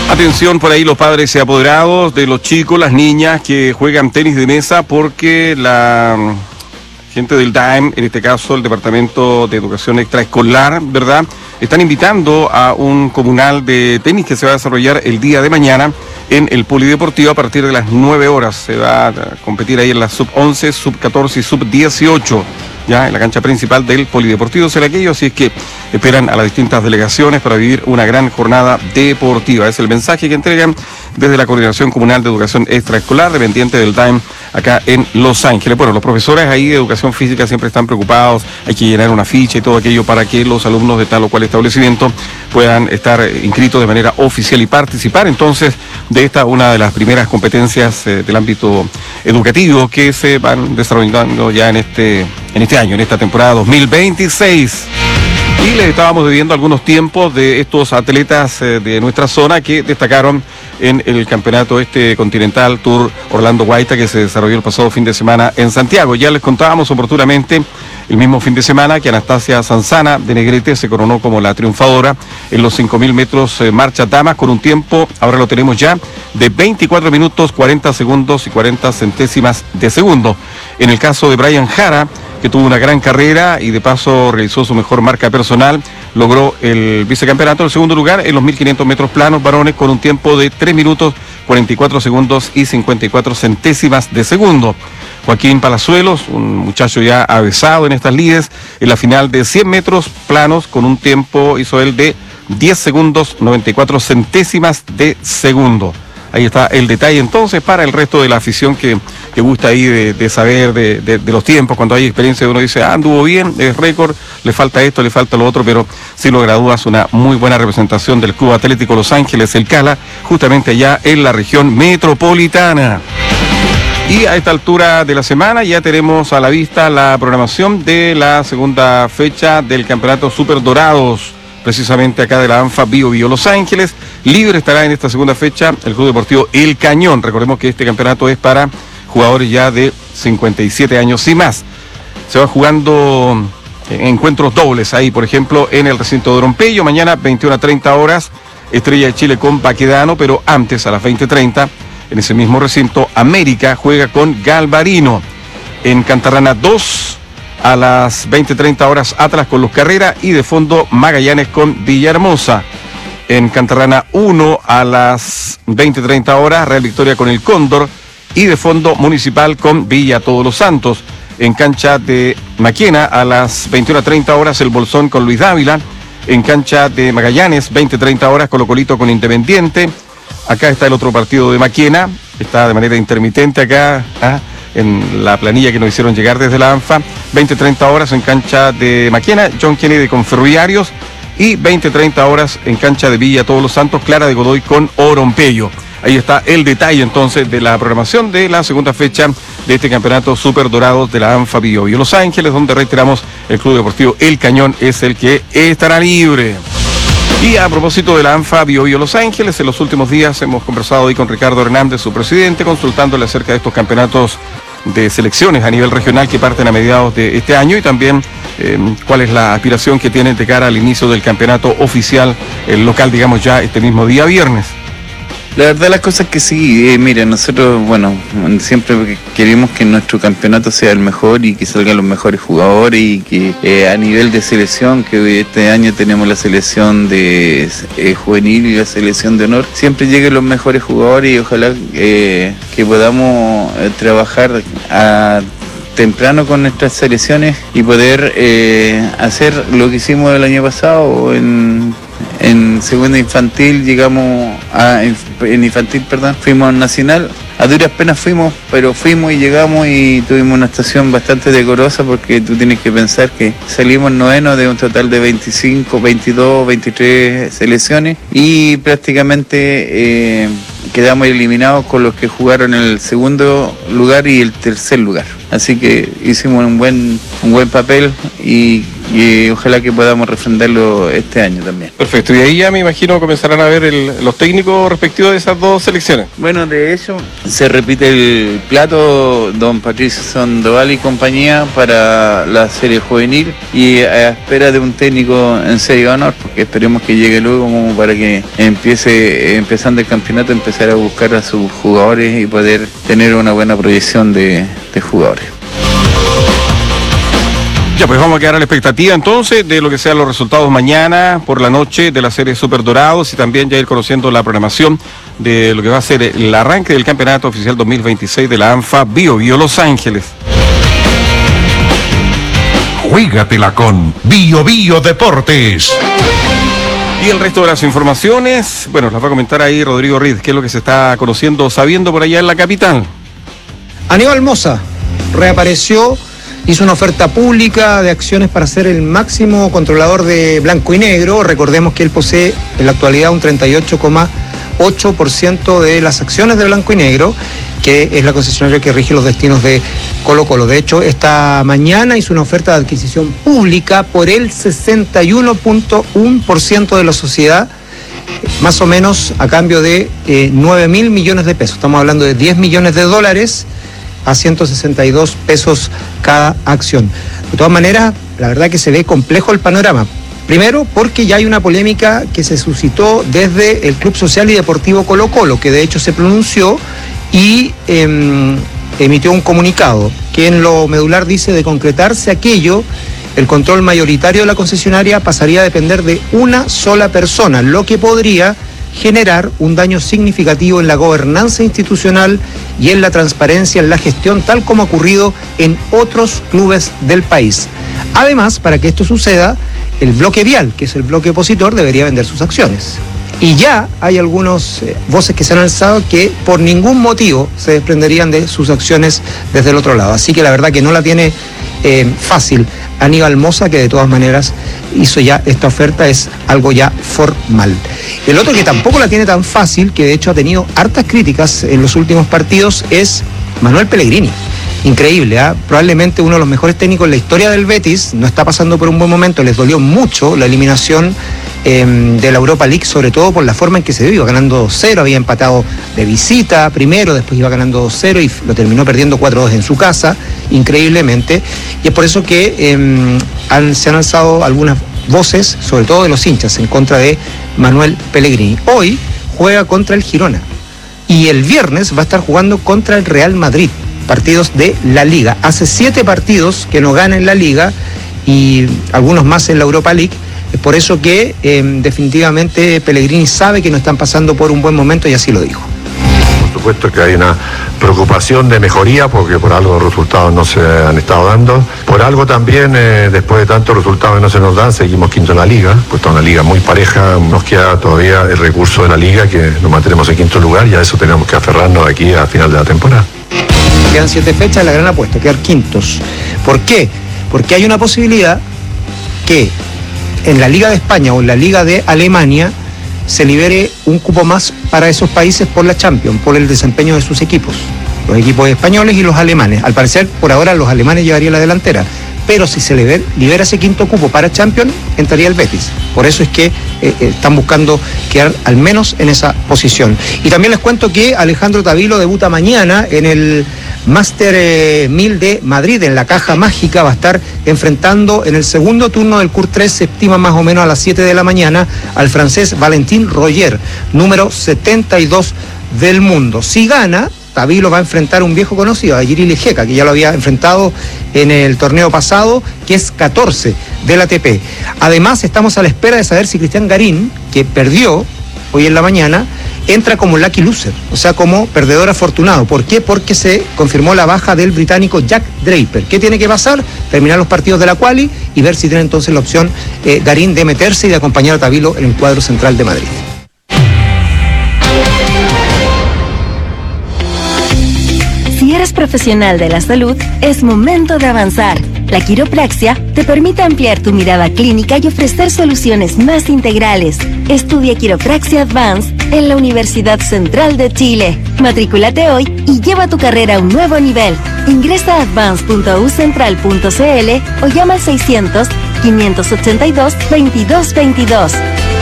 Atención por ahí los padres y apoderados de los chicos, las niñas que juegan tenis de mesa, porque la gente del D A E M, en este caso el Departamento de Educación Extraescolar, ¿verdad?, están invitando a un comunal de tenis que se va a desarrollar el día de mañana en el Polideportivo a partir de las nueve horas. Se va a competir ahí en la sub once, sub catorce y sub dieciocho, ya en la cancha principal del Polideportivo Seraquello, así es que esperan a las distintas delegaciones para vivir una gran jornada deportiva. Es el mensaje que entregan desde la Coordinación Comunal de Educación Extraescolar, dependiente del D A E M, acá en Los Ángeles. Bueno, los profesores ahí de Educación Física siempre están preocupados, hay que llenar una ficha y todo aquello para que los alumnos de tal o cual establecimiento puedan estar inscritos de manera oficial y participar entonces de esta, una de las primeras competencias eh, del ámbito educativo que se van desarrollando ya en este, en este año, en esta temporada dos mil veintiséis. Y les estábamos viviendo algunos tiempos de estos atletas eh, de nuestra zona que destacaron en el campeonato este continental Tour Orlando Guaita que se desarrolló el pasado fin de semana en Santiago. Ya les contábamos oportunamente el mismo fin de semana que Anastasia Sanzana de Negrete se coronó como la triunfadora en los cinco mil metros eh, marcha damas con un tiempo, ahora lo tenemos ya, de veinticuatro minutos, cuarenta segundos y cuarenta centésimas de segundo. En el caso de Brian Jara, que tuvo una gran carrera y de paso realizó su mejor marca personal, logró el vicecampeonato, el segundo lugar en los mil quinientos metros planos varones con un tiempo de tres minutos, cuarenta y cuatro segundos y cincuenta y cuatro centésimas de segundo. Joaquín Palazuelos, un muchacho ya avesado en estas lides, en la final de cien metros planos con un tiempo hizo él de diez segundos, noventa y cuatro centésimas de segundo. Ahí está el detalle entonces para el resto de la afición que, que gusta ahí de, de saber de, de, de los tiempos. Cuando hay experiencia uno dice, ah, anduvo bien, es récord, le falta esto, le falta lo otro, pero si lo gradúas, una muy buena representación del Club Atlético Los Ángeles, el Cala, justamente allá en la región metropolitana. Y a esta altura de la semana ya tenemos a la vista la programación de la segunda fecha del Campeonato Super Dorados, precisamente acá de la ANFA Bio Bio Los Ángeles. Libre estará en esta segunda fecha el Club Deportivo El Cañón. Recordemos que este campeonato es para jugadores ya de cincuenta y siete años y más. Se va jugando encuentros dobles ahí, por ejemplo, en el recinto de Orompeyo, mañana veintiuna a treinta horas, Estrella de Chile con Baquedano, pero antes a las veinte treinta, en ese mismo recinto, América juega con Galvarino. En Cantarrana dos, a las veinte treinta horas, Atlas con Luz Carrera y de fondo Magallanes con Villahermosa. En Cantarrana uno, a las veinte treinta horas, Real Victoria con el Cóndor y de fondo Municipal con Villa Todos los Santos. En cancha de Maquena, a las veintiuna treinta horas, el Bolsón con Luis Dávila. En cancha de Magallanes, veinte treinta horas, Colo Colito con Independiente. Acá está el otro partido de Maquena, está de manera intermitente acá, ¿ah? en la planilla que nos hicieron llegar desde la ANFA. veinte treinta horas en cancha de Maquena, John Kennedy con Ferroviarios. Y veinte treinta horas en cancha de Villa Todos los Santos, Clara de Godoy con Orompeyo. Ahí está el detalle entonces de la programación de la segunda fecha de este campeonato Super Dorados de la ANFA Bio Bio Los Ángeles, donde reiteramos el Club Deportivo El Cañón es el que estará libre. Y a propósito de la ANFA Bio Bio Los Ángeles, en los últimos días hemos conversado hoy con Ricardo Hernández, su presidente, consultándole acerca de estos campeonatos de selecciones a nivel regional que parten a mediados de este año y también eh, cuál es la aspiración que tienen de cara al inicio del campeonato oficial, el local, digamos, ya este mismo día viernes. La verdad las cosas que sí, eh, mira, nosotros, bueno, siempre queremos que nuestro campeonato sea el mejor y que salgan los mejores jugadores y que eh, a nivel de selección, que este año tenemos la selección de eh, juvenil y la selección de honor, siempre lleguen los mejores jugadores y ojalá eh, que podamos eh, trabajar a temprano con nuestras selecciones y poder eh, hacer lo que hicimos el año pasado en... En segunda infantil llegamos a, en, en infantil, perdón, fuimos al Nacional, a duras penas fuimos, pero fuimos y llegamos y tuvimos una estación bastante decorosa porque tú tienes que pensar que salimos noveno de un total de veinticinco, veintidós, veintitrés selecciones y prácticamente eh, quedamos eliminados con los que jugaron el segundo lugar y el tercer lugar. así que hicimos un buen, un buen papel y, y ojalá que podamos refrendarlo este año también. Perfecto, y ahí ya me imagino comenzarán a ver el, los técnicos respectivos de esas dos selecciones. Bueno, de hecho se repite el plato, don Patricio Sandoval y compañía para la serie juvenil y a espera de un técnico en serie de honor, porque esperemos que llegue luego como para que empiece, empezando el campeonato, empezar a buscar a sus jugadores y poder tener una buena proyección de, de jugadores. Ya, pues vamos a quedar a la expectativa entonces de lo que sean los resultados mañana por la noche de la serie Super Dorados y también ya ir conociendo la programación de lo que va a ser el arranque del campeonato oficial dos mil veintiséis de la ANFA Bio Bio Los Ángeles. Juégatela con Bio Bio Deportes. Y el resto de las informaciones, bueno, las va a comentar ahí Rodrigo Riz, qué es lo que se está conociendo, sabiendo por allá en la capital. Aníbal Mosa reapareció, hizo una oferta pública de acciones para ser el máximo controlador de blanco y negro. Recordemos que él posee en la actualidad un treinta y ocho coma ocho por ciento de las acciones de blanco y negro, que es la concesionaria que rige los destinos de Colo Colo. De hecho, esta mañana hizo una oferta de adquisición pública por el sesenta y uno punto uno por ciento de la sociedad, más o menos a cambio de eh, nueve mil millones de pesos. Estamos hablando de diez millones de dólares a ciento sesenta y dos pesos cada acción. De todas maneras, la verdad que se ve complejo el panorama. Primero, porque ya hay una polémica que se suscitó desde el Club Social y Deportivo Colo Colo, que de hecho se pronunció y eh, emitió un comunicado que en lo medular dice: de concretarse aquello, el control mayoritario de la concesionaria pasaría a depender de una sola persona, lo que podría generar un daño significativo en la gobernanza institucional y en la transparencia en la gestión, tal como ha ocurrido en otros clubes del país. Además, para que esto suceda, el bloque vial, que es el bloque opositor, debería vender sus acciones. Y ya hay algunas eh, voces que se han alzado que por ningún motivo se desprenderían de sus acciones desde el otro lado. Así que la verdad que no la tiene eh, fácil Aníbal Mosa, que de todas maneras hizo ya esta oferta, es algo ya formal. El otro que tampoco la tiene tan fácil, que de hecho ha tenido hartas críticas en los últimos partidos, es Manuel Pellegrini. Increíble, ¿eh? Probablemente uno de los mejores técnicos en la historia del Betis, no está pasando por un buen momento, les dolió mucho la eliminación eh, de la Europa League, sobre todo por la forma en que se dio, iba ganando dos cero, había empatado de visita primero, después iba ganando dos cero y lo terminó perdiendo cuatro dos en su casa, increíblemente, y es por eso que eh, han, se han alzado algunas voces, sobre todo de los hinchas, en contra de Manuel Pellegrini. Hoy juega contra el Girona y el viernes va a estar jugando contra el Real Madrid, partidos de la Liga. Hace siete partidos que no gana en la Liga y algunos más en la Europa League. Es por eso que eh, definitivamente Pellegrini sabe que no están pasando por un buen momento y así lo dijo. Por supuesto que hay una preocupación de mejoría porque por algo los resultados no se han estado dando. Por algo también, eh, después de tantos resultados que no se nos dan, seguimos quinto en la Liga. Pues está una Liga muy pareja. Nos queda todavía el recurso de la Liga, que nos mantenemos en quinto lugar y a eso tenemos que aferrarnos aquí al final de la temporada. Quedan siete fechas, la gran apuesta, quedar quintos. ¿Por qué? Porque hay una posibilidad que en la Liga de España o en la Liga de Alemania se libere un cupo más para esos países por la Champions, por el desempeño de sus equipos, los equipos españoles y los alemanes. Al parecer, por ahora, los alemanes llevarían la delantera, pero si se libera, libera ese quinto cupo para Champions, entraría el Betis. Por eso es que eh, eh, están buscando quedar al menos en esa posición. Y también les cuento que Alejandro Tavilo debuta mañana en el Master eh, mil de Madrid, en la Caja Mágica. Va a estar enfrentando en el segundo turno del C U R tres, se estima más o menos a las siete de la mañana, al francés Valentín Roger, número setenta y dos del mundo. Si gana, Tavilo va a enfrentar a un viejo conocido, a Jirili Jeca, que ya lo había enfrentado en el torneo pasado, que es catorce del A T P. Además, estamos a la espera de saber si Cristian Garín, que perdió hoy en la mañana, entra como lucky loser, o sea, como perdedor afortunado. ¿Por qué? Porque se confirmó la baja del británico Jack Draper. ¿Qué tiene que pasar? Terminar los partidos de la quali y ver si tiene entonces la opción eh, Garín de meterse y de acompañar a Tavilo en el cuadro central de Madrid. Si eres profesional de la salud, es momento de avanzar. La quiropraxia te permite ampliar tu mirada clínica y ofrecer soluciones más integrales. Estudia Quiropraxia Advanced en la Universidad Central de Chile. Matrículate hoy y lleva tu carrera a un nuevo nivel. Ingresa a advance punto u central punto c l o llama al seiscientos, quinientos ochenta y dos, veintidós veintidós.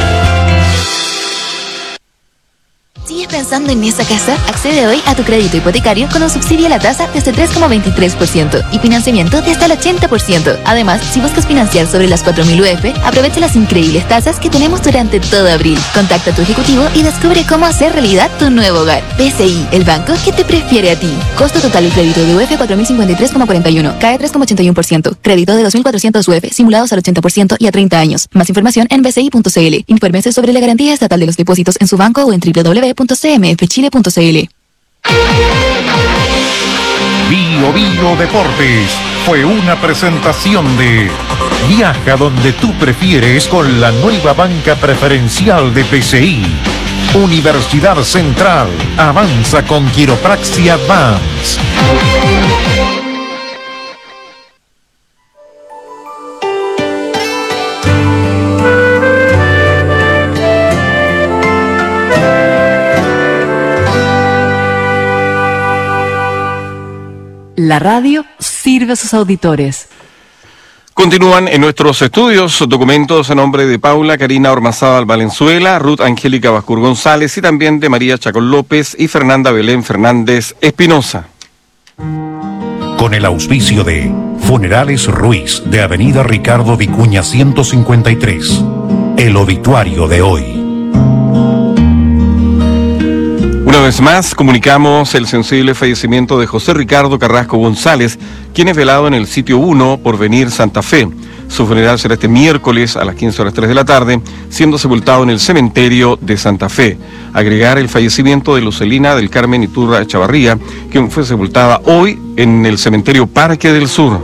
¿Sigues pensando en esa casa? Accede hoy a tu crédito hipotecario con un subsidio a la tasa desde tres coma veintitrés por ciento y financiamiento de hasta el ochenta por ciento. Además, si buscas financiar sobre las cuatro mil U F, aprovecha las increíbles tasas que tenemos durante todo abril. Contacta a tu ejecutivo y descubre cómo hacer realidad tu nuevo hogar. B C I, el banco que te prefiere a ti. Costo total del crédito de U F cuatro mil cincuenta y tres coma cuarenta y uno, cae tres coma ochenta y uno por ciento. Crédito de dos mil cuatrocientos U F simulados al ochenta por ciento y a treinta años. Más información en b c i punto c l. Infórmese sobre la garantía estatal de los depósitos en su banco o en w w w punto c m f chile punto c l. Bio Bio Deportes fue una presentación de Viaja donde tú prefieres con la nueva banca preferencial de P C I. Universidad Central, avanza con Quiropraxia Advance. La radio sirve a sus auditores. Continúan en nuestros estudios documentos a nombre de Paula Karina Ormazábal Valenzuela, Ruth Angélica Bascur González y también de María Chacón López y Fernanda Belén Fernández Espinosa. Con el auspicio de Funerales Ruiz de Avenida Ricardo Vicuña ciento cincuenta y tres. El obituario de hoy. Una vez más, comunicamos el sensible fallecimiento de José Ricardo Carrasco González, quien es velado en el sitio uno Porvenir Santa Fe. Su funeral será este miércoles a las quince horas tres de la tarde, siendo sepultado en el cementerio de Santa Fe. Agregar el fallecimiento de Lucelina del Carmen Iturra Chavarría, quien fue sepultada hoy en el cementerio Parque del Sur.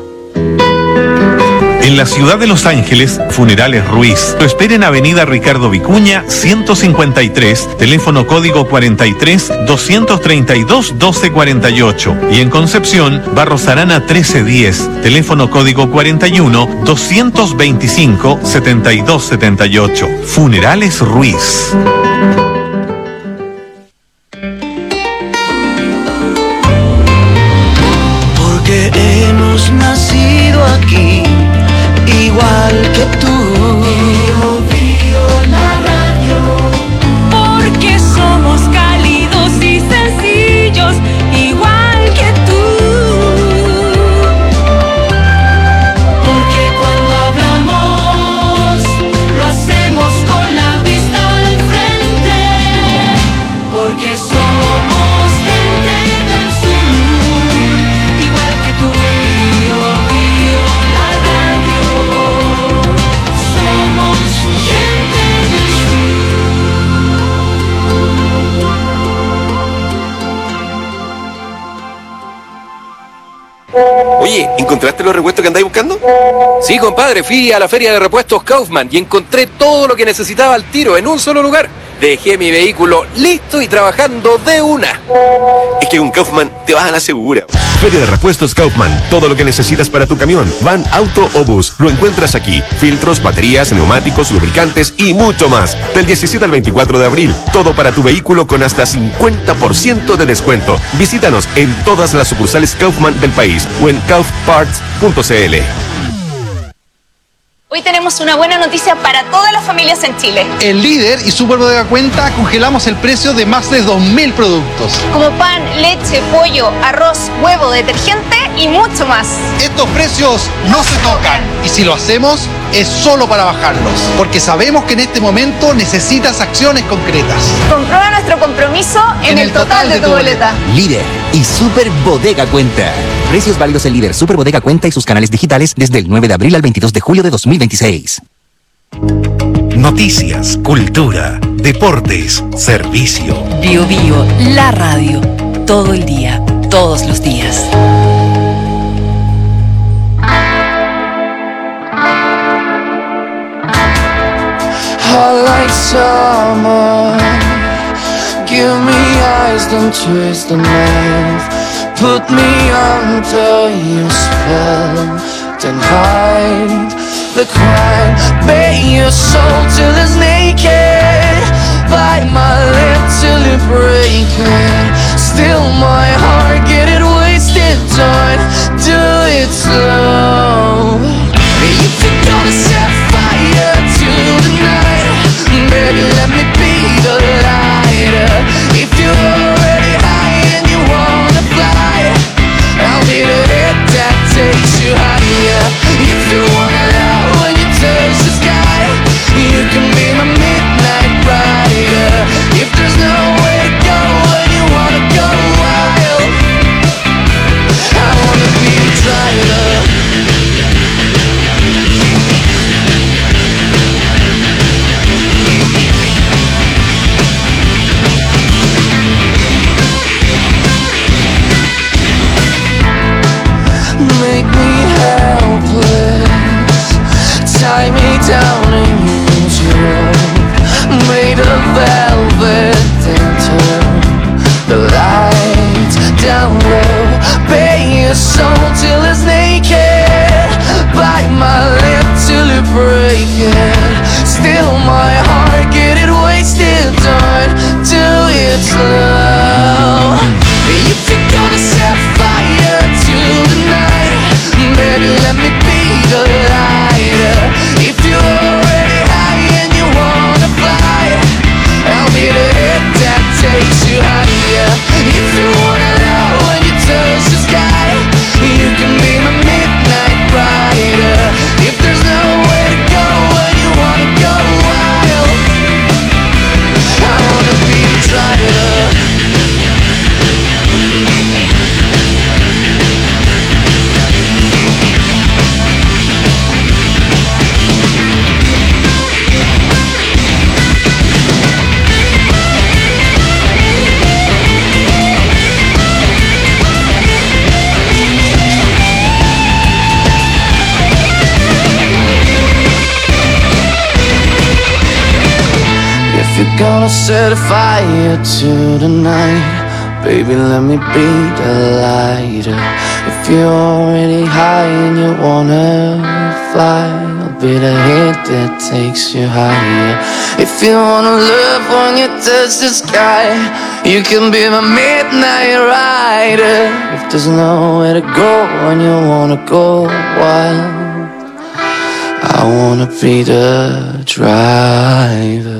En la ciudad de Los Ángeles, Funerales Ruiz. Lo espera en Avenida Ricardo Vicuña, ciento cincuenta y tres, teléfono código cuarenta y tres, doscientos treinta y dos, doce cuarenta y ocho. Y en Concepción, Barros Arana trece diez, teléfono código cuarenta y uno, doscientos veinticinco, setenta y dos setenta y ocho. Funerales Ruiz. Porque hemos nacido aquí, igual que tú. Bio, bio, la radio. Porque somos cálidos y sencillos, igual que tú. Porque cuando hablamos, lo hacemos con la vista al frente. Porque somos gente del sur, igual que tú. Bio, bio, la radio. Somos gente del Oye, ¿encontraste los repuestos que andáis buscando? Sí, compadre, fui a la feria de repuestos Kaufman y encontré todo lo que necesitaba al tiro en un solo lugar. Dejé mi vehículo listo y trabajando de una. Es que con Kaufman te vas a la segura. Feria de Repuestos Kaufman. Todo lo que necesitas para tu camión, van, auto o bus, lo encuentras aquí. Filtros, baterías, neumáticos, lubricantes y mucho más. Del diecisiete al veinticuatro de abril. Todo para tu vehículo con hasta cincuenta por ciento de descuento. Visítanos en todas las sucursales Kaufman del país o en kauf parts punto c l. Hoy tenemos una buena noticia para todas las familias en Chile. En Líder y Super Bodega Cuenta congelamos el precio de más de dos mil productos. Como pan, leche, pollo, arroz, huevo, detergente y mucho más. Estos precios no se tocan. Y si lo hacemos, es solo para bajarlos. Porque sabemos que en este momento necesitas acciones concretas. Comprueba nuestro compromiso en, en el, el total, total de, de tu boleta. Líder y Super Bodega Cuenta. Precios válidos en Líder, Super Bodega Cuenta y sus canales digitales desde el nueve de abril al veintidós de julio de dos mil veintiséis. Noticias, cultura, deportes, servicio. Bio Bio, la radio. Todo el día, todos los días. I like summer. Give me eyes, don't twist the knife. Put me under your spell, then hide the crime. Bare your soul till it's naked. Bite my lip breaking. Still my heart get it wasted. Don't do it slow. If you're gonna set fire to the night, baby, let me be the lighter. If you're already high and you wanna fly, I'll be the hit that takes you higher. If you wanna love when you touch the sky, you can be my midnight rider. If there's nowhere to go when you wanna go wild, I wanna be the driver. Make me helpless, tie me down in your robe, made of velvet, then turn the lights down low. Pay your soul till it's naked, bite my lip till it break it. Still my heart get it wasted, don't do it slow. If you're gonna set fire to the night, baby, let me be the lighter. If you're already high and you wanna fly, I'll be the hit that takes you higher. If you wanna know when you touch the sky, you can be my midnight rider. If there's nowhere to go when you wanna go wild, I wanna be the driver. If you're gonna set a fire to the night, baby, let me be the lighter. If you're already high and you wanna fly, I'll be the hit that takes you higher. If you wanna love when you touch the sky, you can be my midnight rider. If there's nowhere to go when you wanna go wild, I wanna be the driver.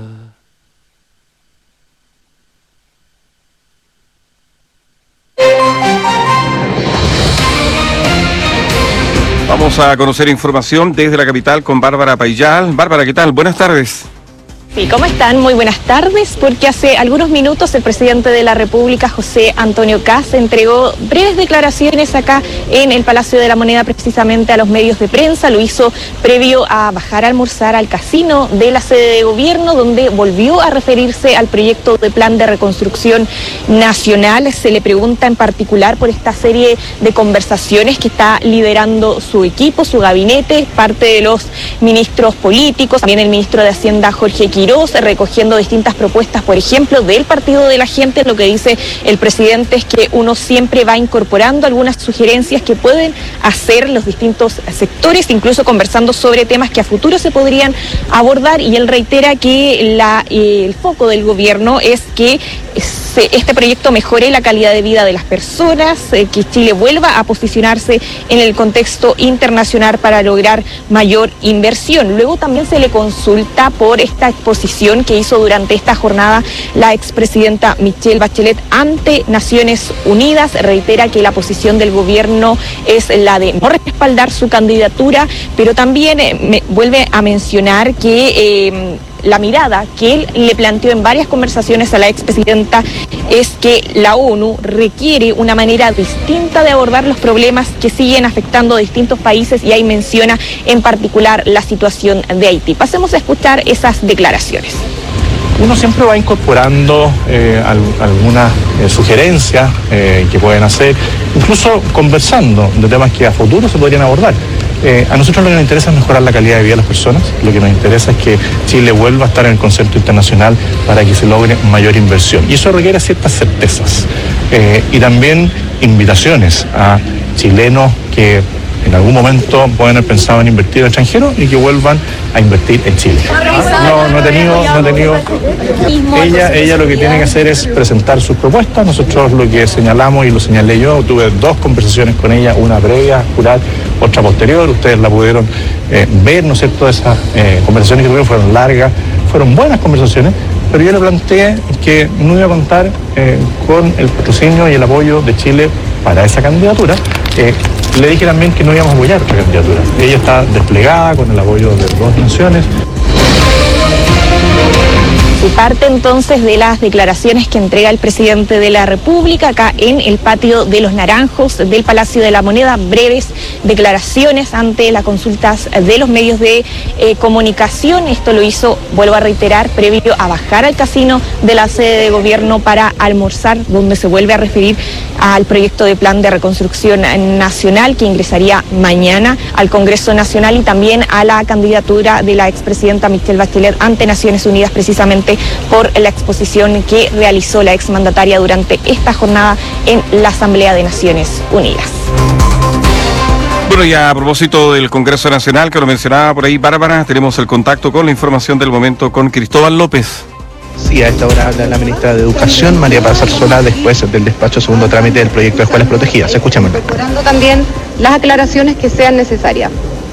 Vamos a conocer información desde la capital con Bárbara Payal. Bárbara, ¿qué tal? Buenas tardes. Sí, ¿cómo están? Muy buenas tardes, porque hace algunos minutos el presidente de la República, José Antonio Kast, entregó breves declaraciones acá en el Palacio de la Moneda, precisamente a los medios de prensa. Lo hizo previo a bajar a almorzar al casino de la sede de gobierno, donde volvió a referirse al proyecto de plan de reconstrucción nacional. Se le pregunta en particular por esta serie de conversaciones que está liderando su equipo, su gabinete, parte de los ministros políticos, también el ministro de Hacienda, Jorge Quiroz, recogiendo distintas propuestas, por ejemplo, del Partido de la Gente. Lo que dice el presidente es que uno siempre va incorporando algunas sugerencias que pueden hacer los distintos sectores, incluso conversando sobre temas que a futuro se podrían abordar, y él reitera que la, eh, el foco del gobierno es que se, este proyecto mejore la calidad de vida de las personas, eh, que Chile vuelva a posicionarse en el contexto internacional para lograr mayor inversión. Luego también se le consulta por esta exposición que hizo durante esta jornada la expresidenta Michelle Bachelet ante Naciones Unidas. Reitera que la posición del gobierno es la de no respaldar su candidatura, pero también eh, me, vuelve a mencionar que eh, la mirada que él le planteó en varias conversaciones a la expresidenta es que la ONU requiere una manera distinta de abordar los problemas que siguen afectando a distintos países, y ahí menciona en particular la situación de Haití. Pasemos a escuchar esas declaraciones. Uno siempre va incorporando eh, al, algunas eh, sugerencias eh, que pueden hacer, incluso conversando de temas que a futuro se podrían abordar. Eh, a nosotros lo que nos interesa es mejorar la calidad de vida de las personas. Lo que nos interesa es que Chile vuelva a estar en el concepto internacional para que se logre mayor inversión. Y eso requiere ciertas certezas eh, y también invitaciones a chilenos que en algún momento pueden haber pensado en invertir en extranjero y que vuelvan a invertir en Chile. No, no he tenido, no he tenido. Ella, ella lo que tiene que hacer es presentar sus propuestas. Nosotros lo que señalamos, y lo señalé yo, tuve dos conversaciones con ella, una previa, jurar, otra posterior. Ustedes la pudieron eh, ver, ¿no es cierto? Esas eh, conversaciones que tuvieron fueron largas, fueron buenas conversaciones, pero yo le planteé que no iba a contar eh, con el patrocinio y el apoyo de Chile para esa candidatura. Eh, le dije también que no íbamos a apoyar otra candidatura. Ella está desplegada con el apoyo de dos naciones. Y parte entonces de las declaraciones que entrega el presidente de la República acá en el patio de los Naranjos del Palacio de la Moneda. Breves declaraciones ante las consultas de los medios de eh, comunicación. Esto lo hizo, vuelvo a reiterar, previo a bajar al casino de la sede de gobierno para almorzar, donde se vuelve a referir al proyecto de plan de reconstrucción nacional que ingresaría mañana al Congreso Nacional, y también a la candidatura de la expresidenta Michelle Bachelet ante Naciones Unidas, precisamente por la exposición que realizó la exmandataria durante esta jornada en la Asamblea de Naciones Unidas. Bueno, y a propósito del Congreso Nacional, que lo mencionaba por ahí Bárbara, tenemos el contacto con la información del momento con Cristóbal López. Sí, a esta hora habla la ministra de Educación, María Paz Arzola, después del despacho segundo trámite del proyecto de escuelas protegidas. Escúchame. Incorporando también las aclaraciones que sean necesarias.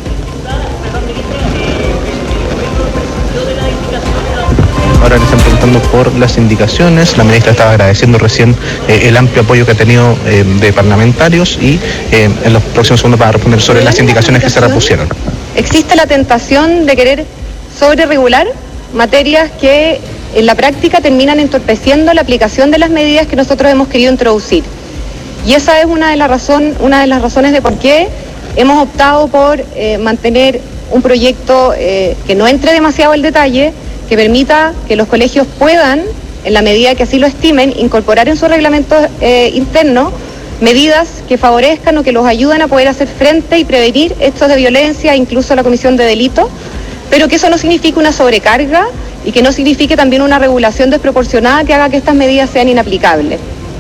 Ahora le están preguntando por las indicaciones. La ministra estaba agradeciendo recién eh, el amplio apoyo que ha tenido eh, de parlamentarios y eh, en los próximos segundos va a responder sobre las indicaciones que se repusieron. Existe la tentación de querer sobreregular materias que en la práctica terminan entorpeciendo la aplicación de las medidas que nosotros hemos querido introducir. Y esa es una de, la razón, una de las razones de por qué hemos optado por eh, mantener un proyecto eh, que no entre demasiado al detalle, que permita que los colegios puedan, en la medida que así lo estimen, incorporar en su reglamento eh, interno medidas que favorezcan o que los ayuden a poder hacer frente y prevenir hechos de violencia, incluso la comisión de delitos, pero que eso no signifique una sobrecarga y que no signifique también una regulación desproporcionada que haga que estas medidas sean inaplicables.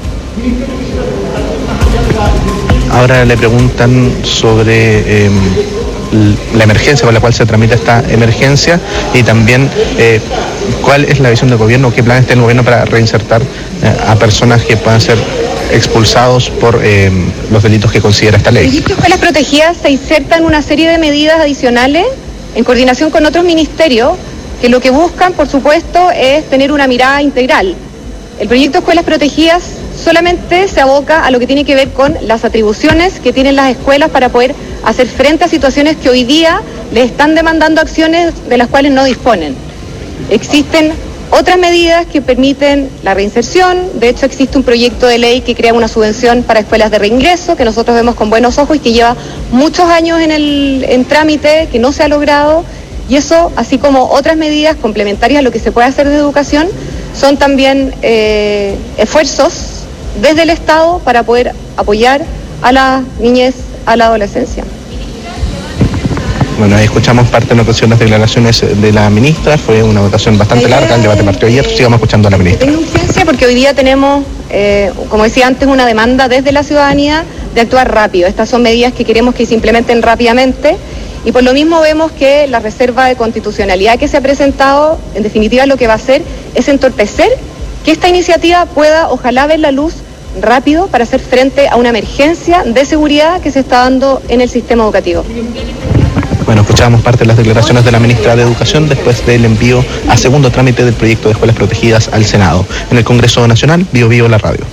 Ahora le preguntan sobre eh, la emergencia con la cual se tramita esta emergencia y también eh, cuál es la visión del gobierno, qué planes tiene el gobierno para reinsertar eh, a personas que puedan ser expulsados por eh, los delitos que considera esta ley. El proyecto de escuelas protegidas se inserta en una serie de medidas adicionales en coordinación con otros ministerios que lo que buscan, por supuesto, es tener una mirada integral. El proyecto de escuelas protegidas solamente se aboca a lo que tiene que ver con las atribuciones que tienen las escuelas para poder hacer frente a situaciones que hoy día les están demandando acciones de las cuales no disponen. Existen otras medidas que permiten la reinserción. De hecho, existe un proyecto de ley que crea una subvención para escuelas de reingreso, que nosotros vemos con buenos ojos y que lleva muchos años en, el, en trámite, que no se ha logrado. Y eso, así como otras medidas complementarias a lo que se puede hacer de educación, son también eh, esfuerzos desde el Estado para poder apoyar a la niñez, a la adolescencia. Bueno, ahí escuchamos parte de la votación, las declaraciones de la ministra. Fue una votación bastante larga, el debate partió ayer. Sigamos escuchando a la ministra. Tengo urgencia porque hoy día tenemos, eh, como decía antes, una demanda desde la ciudadanía de actuar rápido. Estas son medidas que queremos que se implementen rápidamente y por lo mismo vemos que la reserva de constitucionalidad que se ha presentado, en definitiva lo que va a hacer es entorpecer que esta iniciativa pueda, ojalá, ver la luz rápido para hacer frente a una emergencia de seguridad que se está dando en el sistema educativo. Bueno, escuchábamos parte de las declaraciones de la ministra de Educación después del envío a segundo trámite del proyecto de escuelas protegidas al Senado. En el Congreso Nacional, Bio Bio la radio.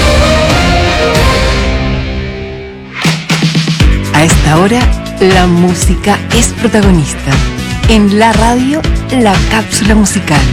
A esta hora, la música es protagonista. En la radio, la cápsula musical.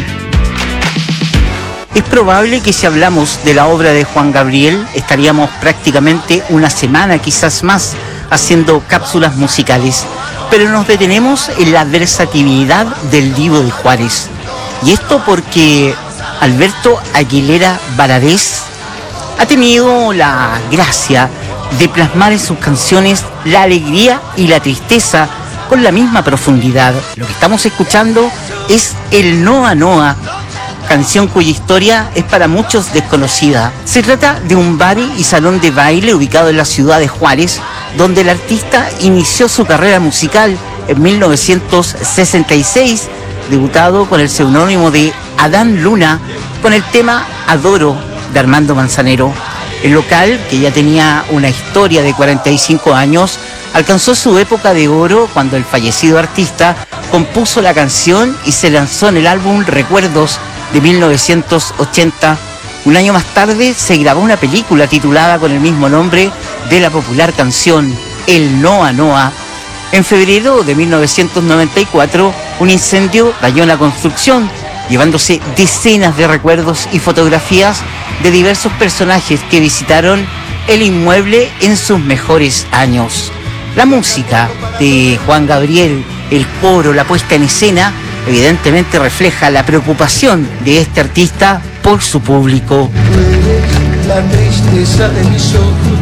Es probable que si hablamos de la obra de Juan Gabriel, estaríamos prácticamente una semana, quizás más, haciendo cápsulas musicales. Pero nos detenemos en la versatilidad del libro de Juárez. Y esto porque Alberto Aguilera Varadez ha tenido la gracia de plasmar en sus canciones la alegría y la tristeza con la misma profundidad. Lo que estamos escuchando es el Noa Noa, canción cuya historia es para muchos desconocida. Se trata de un bar y salón de baile ubicado en la ciudad de Juárez, donde el artista inició su carrera musical en mil novecientos sesenta y seis, debutado con el seudónimo de Adán Luna, con el tema Adoro de Armando Manzanero. El local, que ya tenía una historia de cuarenta y cinco años, alcanzó su época de oro cuando el fallecido artista compuso la canción y se lanzó en el álbum Recuerdos de mil novecientos ochenta. Un año más tarde se grabó una película titulada con el mismo nombre de la popular canción, El Noa Noa. En febrero de mil novecientos noventa y cuatro, un incendio dañó la construcción, llevándose decenas de recuerdos y fotografías de diversos personajes que visitaron el inmueble en sus mejores años. La música de Juan Gabriel, el coro, la puesta en escena, evidentemente refleja la preocupación de este artista por su público. La tristeza de mis ojos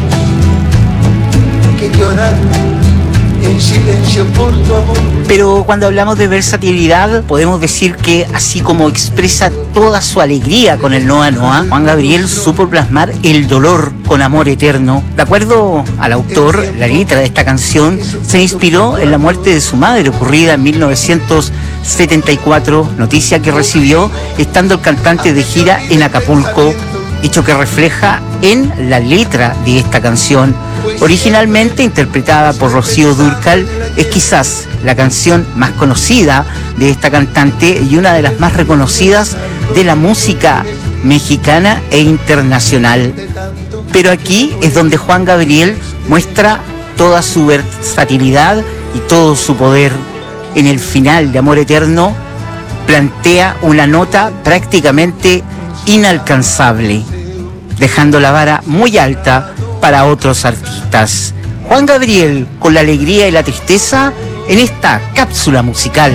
que lloran en silencio por tu amor. Pero cuando hablamos de versatilidad, podemos decir que así como expresa toda su alegría con el Noa Noa, Juan Gabriel supo plasmar el dolor con Amor Eterno. De acuerdo al autor, la letra de esta canción se inspiró en la muerte de su madre ocurrida en mil novecientos setenta y cuatro, noticia que recibió estando el cantante de gira en Acapulco, hecho que refleja en la letra de esta canción. Originalmente interpretada por Rocío Dúrcal, es quizás la canción más conocida de esta cantante y una de las más reconocidas de la música mexicana e internacional. Pero aquí es donde Juan Gabriel muestra toda su versatilidad y todo su poder. En el final de Amor Eterno plantea una nota prácticamente inalcanzable, dejando la vara muy alta para otros artistas. Juan Gabriel con la alegría y la tristeza en esta cápsula musical.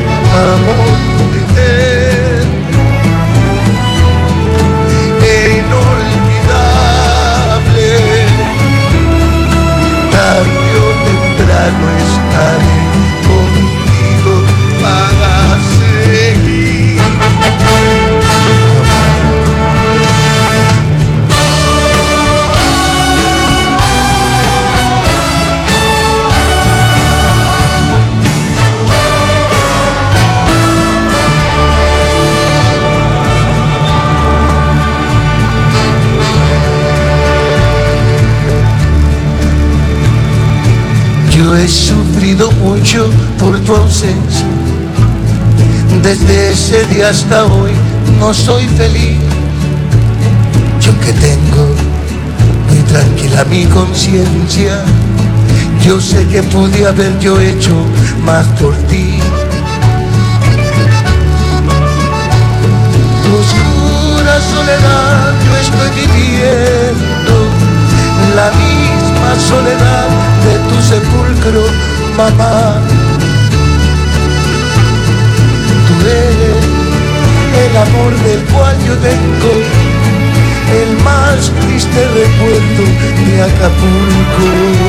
Tarde o temprano estaré contigo para seguir. Yo he sufrido mucho por tu ausencia. Desde ese día hasta hoy no soy feliz. Yo que tengo muy tranquila mi conciencia, yo sé que pude haber yo hecho más por ti. Tu oscura soledad yo estoy viviendo, la misma soledad de tu sepulcro, mamá. Tú eres el amor del cual yo tengo el más triste recuerdo de Acapulco.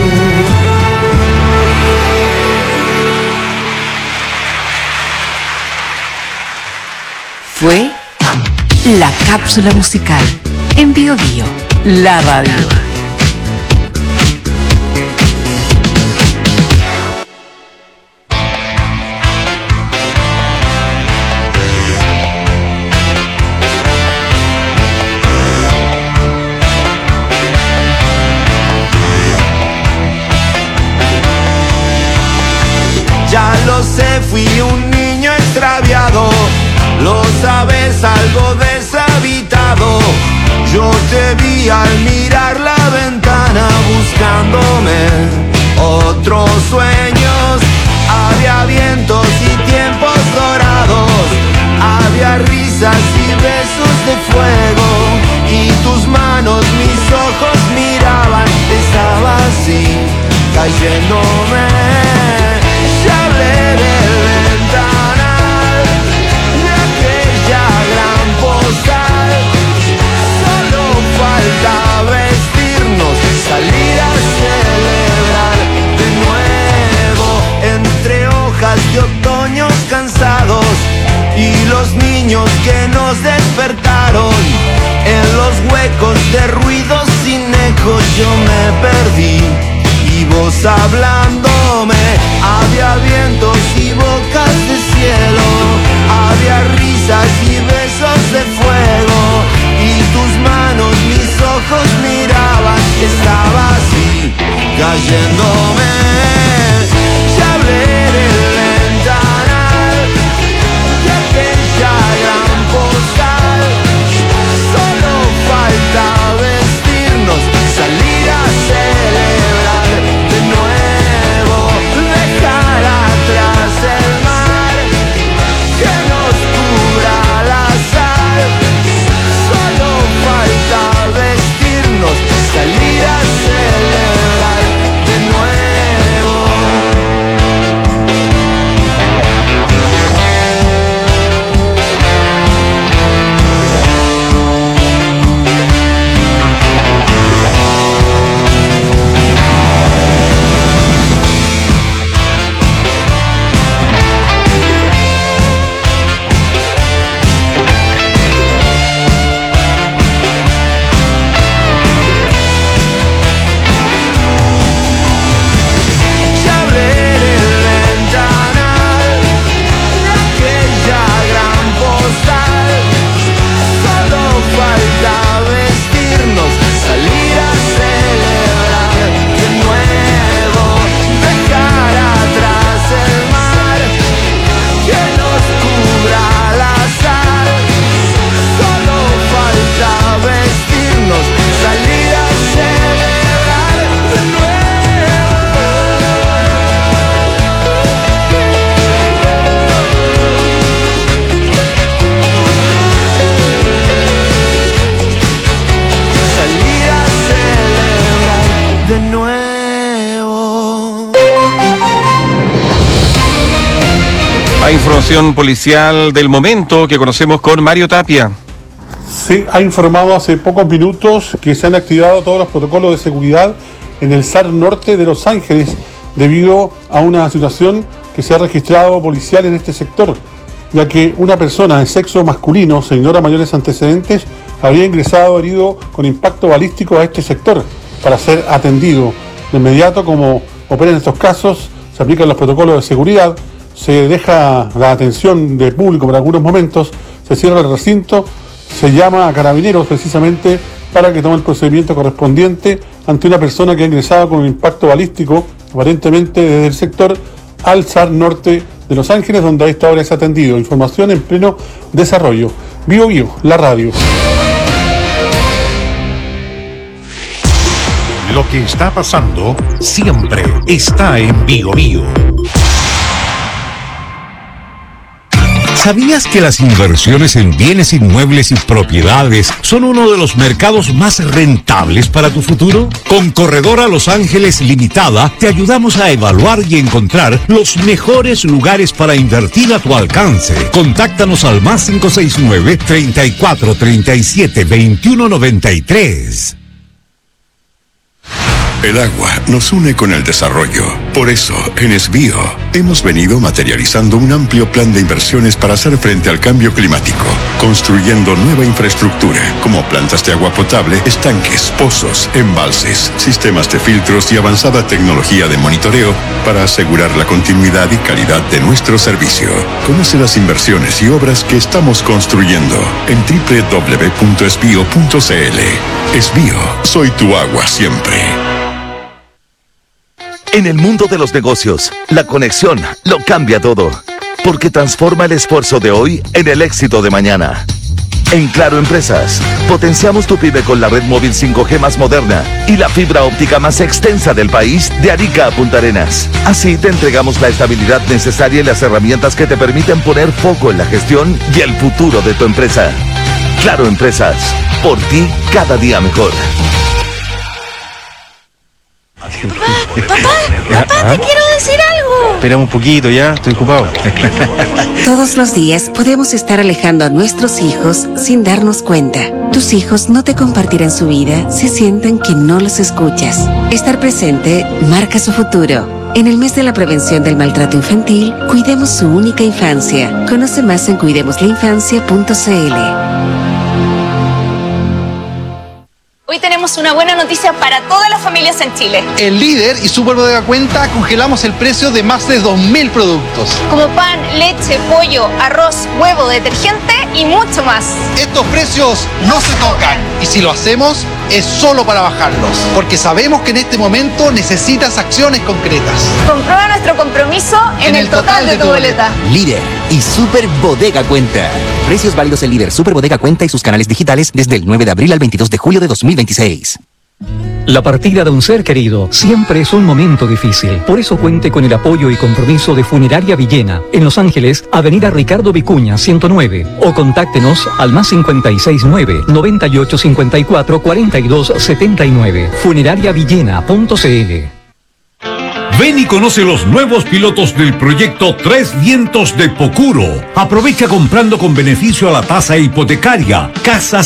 Fue la cápsula musical en Bio Bio, la radio. Ya lo sé, fui un niño extraviado, lo sabes, algo deshabitado. Yo te vi al mirar la ventana buscándome otros sueños. Había vientos y tiempos dorados, había risas y besos de fuego, y tus manos mis ojos miraban. Estaba así, cayéndome. Ya hablé del ventanal, de aquella gran postal. Solo falta vestirnos, salir a celebrar de nuevo, entre hojas de otoños cansados y los niños que nos despertaron. En los huecos de ruidos sin eco yo me perdí y voz hablándome. Había vientos y bocas de cielo, había risas y besos de fuego, y tus manos mis ojos miraban. Estaba así, cayéndome. Ya hablé del ventanal de aquella gran postal. Solo falta vestirnos, salir a celebrar de nuevo, dejar atrás el mar que nos cubra la sal. Solo falta vestirnos, salir a celebrar de nuevo. Ya hablé del ventanal de aquella gran postal. Solo falta vestirnos, salir a celebrar de nuevo, dejar atrás el mar que nos cubra la sal. Solo falta vestirnos, salir a celebrar de nuevo. Salir a celebrar de nuevo. Hay información policial del momento que conocemos con Mario Tapia. Se ha informado hace pocos minutos que se han activado todos los protocolos de seguridad en el S A R Norte de Los Ángeles debido a una situación que se ha registrado policial en este sector, ya que una persona de sexo masculino, se ignora mayores antecedentes, habría ingresado herido con impacto balístico a este sector para ser atendido. De inmediato, como operan estos casos, se aplican los protocolos de seguridad, se deja la atención del público por algunos momentos, se cierra el recinto, se llama a carabineros precisamente para que tome el procedimiento correspondiente ante una persona que ha ingresado con un impacto balístico, aparentemente desde el sector, al S A R Norte de Los Ángeles, donde a esta hora es atendido. Información en pleno desarrollo. Bio Bio, la radio. Lo que está pasando siempre está en Bio Bio. ¿Sabías que las inversiones en bienes inmuebles y propiedades son uno de los mercados más rentables para tu futuro? Con Corredora Los Ángeles Limitada te ayudamos a evaluar y encontrar los mejores lugares para invertir a tu alcance. Contáctanos al más cinco seis nueve, treinta y cuatro, treinta y siete, veintiuno noventa y tres. El agua nos une con el desarrollo. Por eso, en Esbío, hemos venido materializando un amplio plan de inversiones para hacer frente al cambio climático, construyendo nueva infraestructura, como plantas de agua potable, estanques, pozos, embalses, sistemas de filtros y avanzada tecnología de monitoreo para asegurar la continuidad y calidad de nuestro servicio. Conoce las inversiones y obras que estamos construyendo en doble u doble u doble u punto esbío punto c l. Esbío, soy tu agua siempre. En el mundo de los negocios, la conexión lo cambia todo, porque transforma el esfuerzo de hoy en el éxito de mañana. En Claro Empresas, potenciamos tu pyme con la red móvil cinco G más moderna y la fibra óptica más extensa del país, de Arica a Punta Arenas. Así te entregamos la estabilidad necesaria y las herramientas que te permiten poner foco en la gestión y el futuro de tu empresa. Claro Empresas, por ti cada día mejor. Papá, papá, te quiero decir algo. Espera un poquito ya, estoy ocupado. Todos los días podemos estar alejando a nuestros hijos sin darnos cuenta. Tus hijos no te compartirán su vida si sienten que no los escuchas. Estar presente marca su futuro. En el mes de la prevención del maltrato infantil, cuidemos su única infancia. Conoce más en cuidemos la infancia punto c l. Hoy tenemos una buena noticia para todas las familias en Chile. En Líder y Super Bodega Cuenta congelamos el precio de más de dos mil productos. Como pan, leche, pollo, arroz, huevo, detergente y mucho más. Estos precios no se tocan y si lo hacemos es solo para bajarlos, porque sabemos que en este momento necesitas acciones concretas. Comprueba nuestro compromiso en, en el, el total, total de, de tu boleta. Líder y Super Bodega Cuenta. Precios válidos en Líder, Super Bodega Cuenta y sus canales digitales desde el nueve de abril al veintidós de julio de dos mil veintiséis. La partida de un ser querido siempre es un momento difícil. Por eso cuente con el apoyo y compromiso de Funeraria Villena, en Los Ángeles, Avenida Ricardo Vicuña, ciento nueve. O contáctenos al más cincuenta y seis nueve, noventa y ocho cincuenta y cuatro, cuarenta y dos setenta y nueve. funeraria villena punto c l. Ven y conoce los nuevos pilotos del proyecto Tres Vientos de Pocuro. Aprovecha comprando con beneficio a la tasa hipotecaria, casas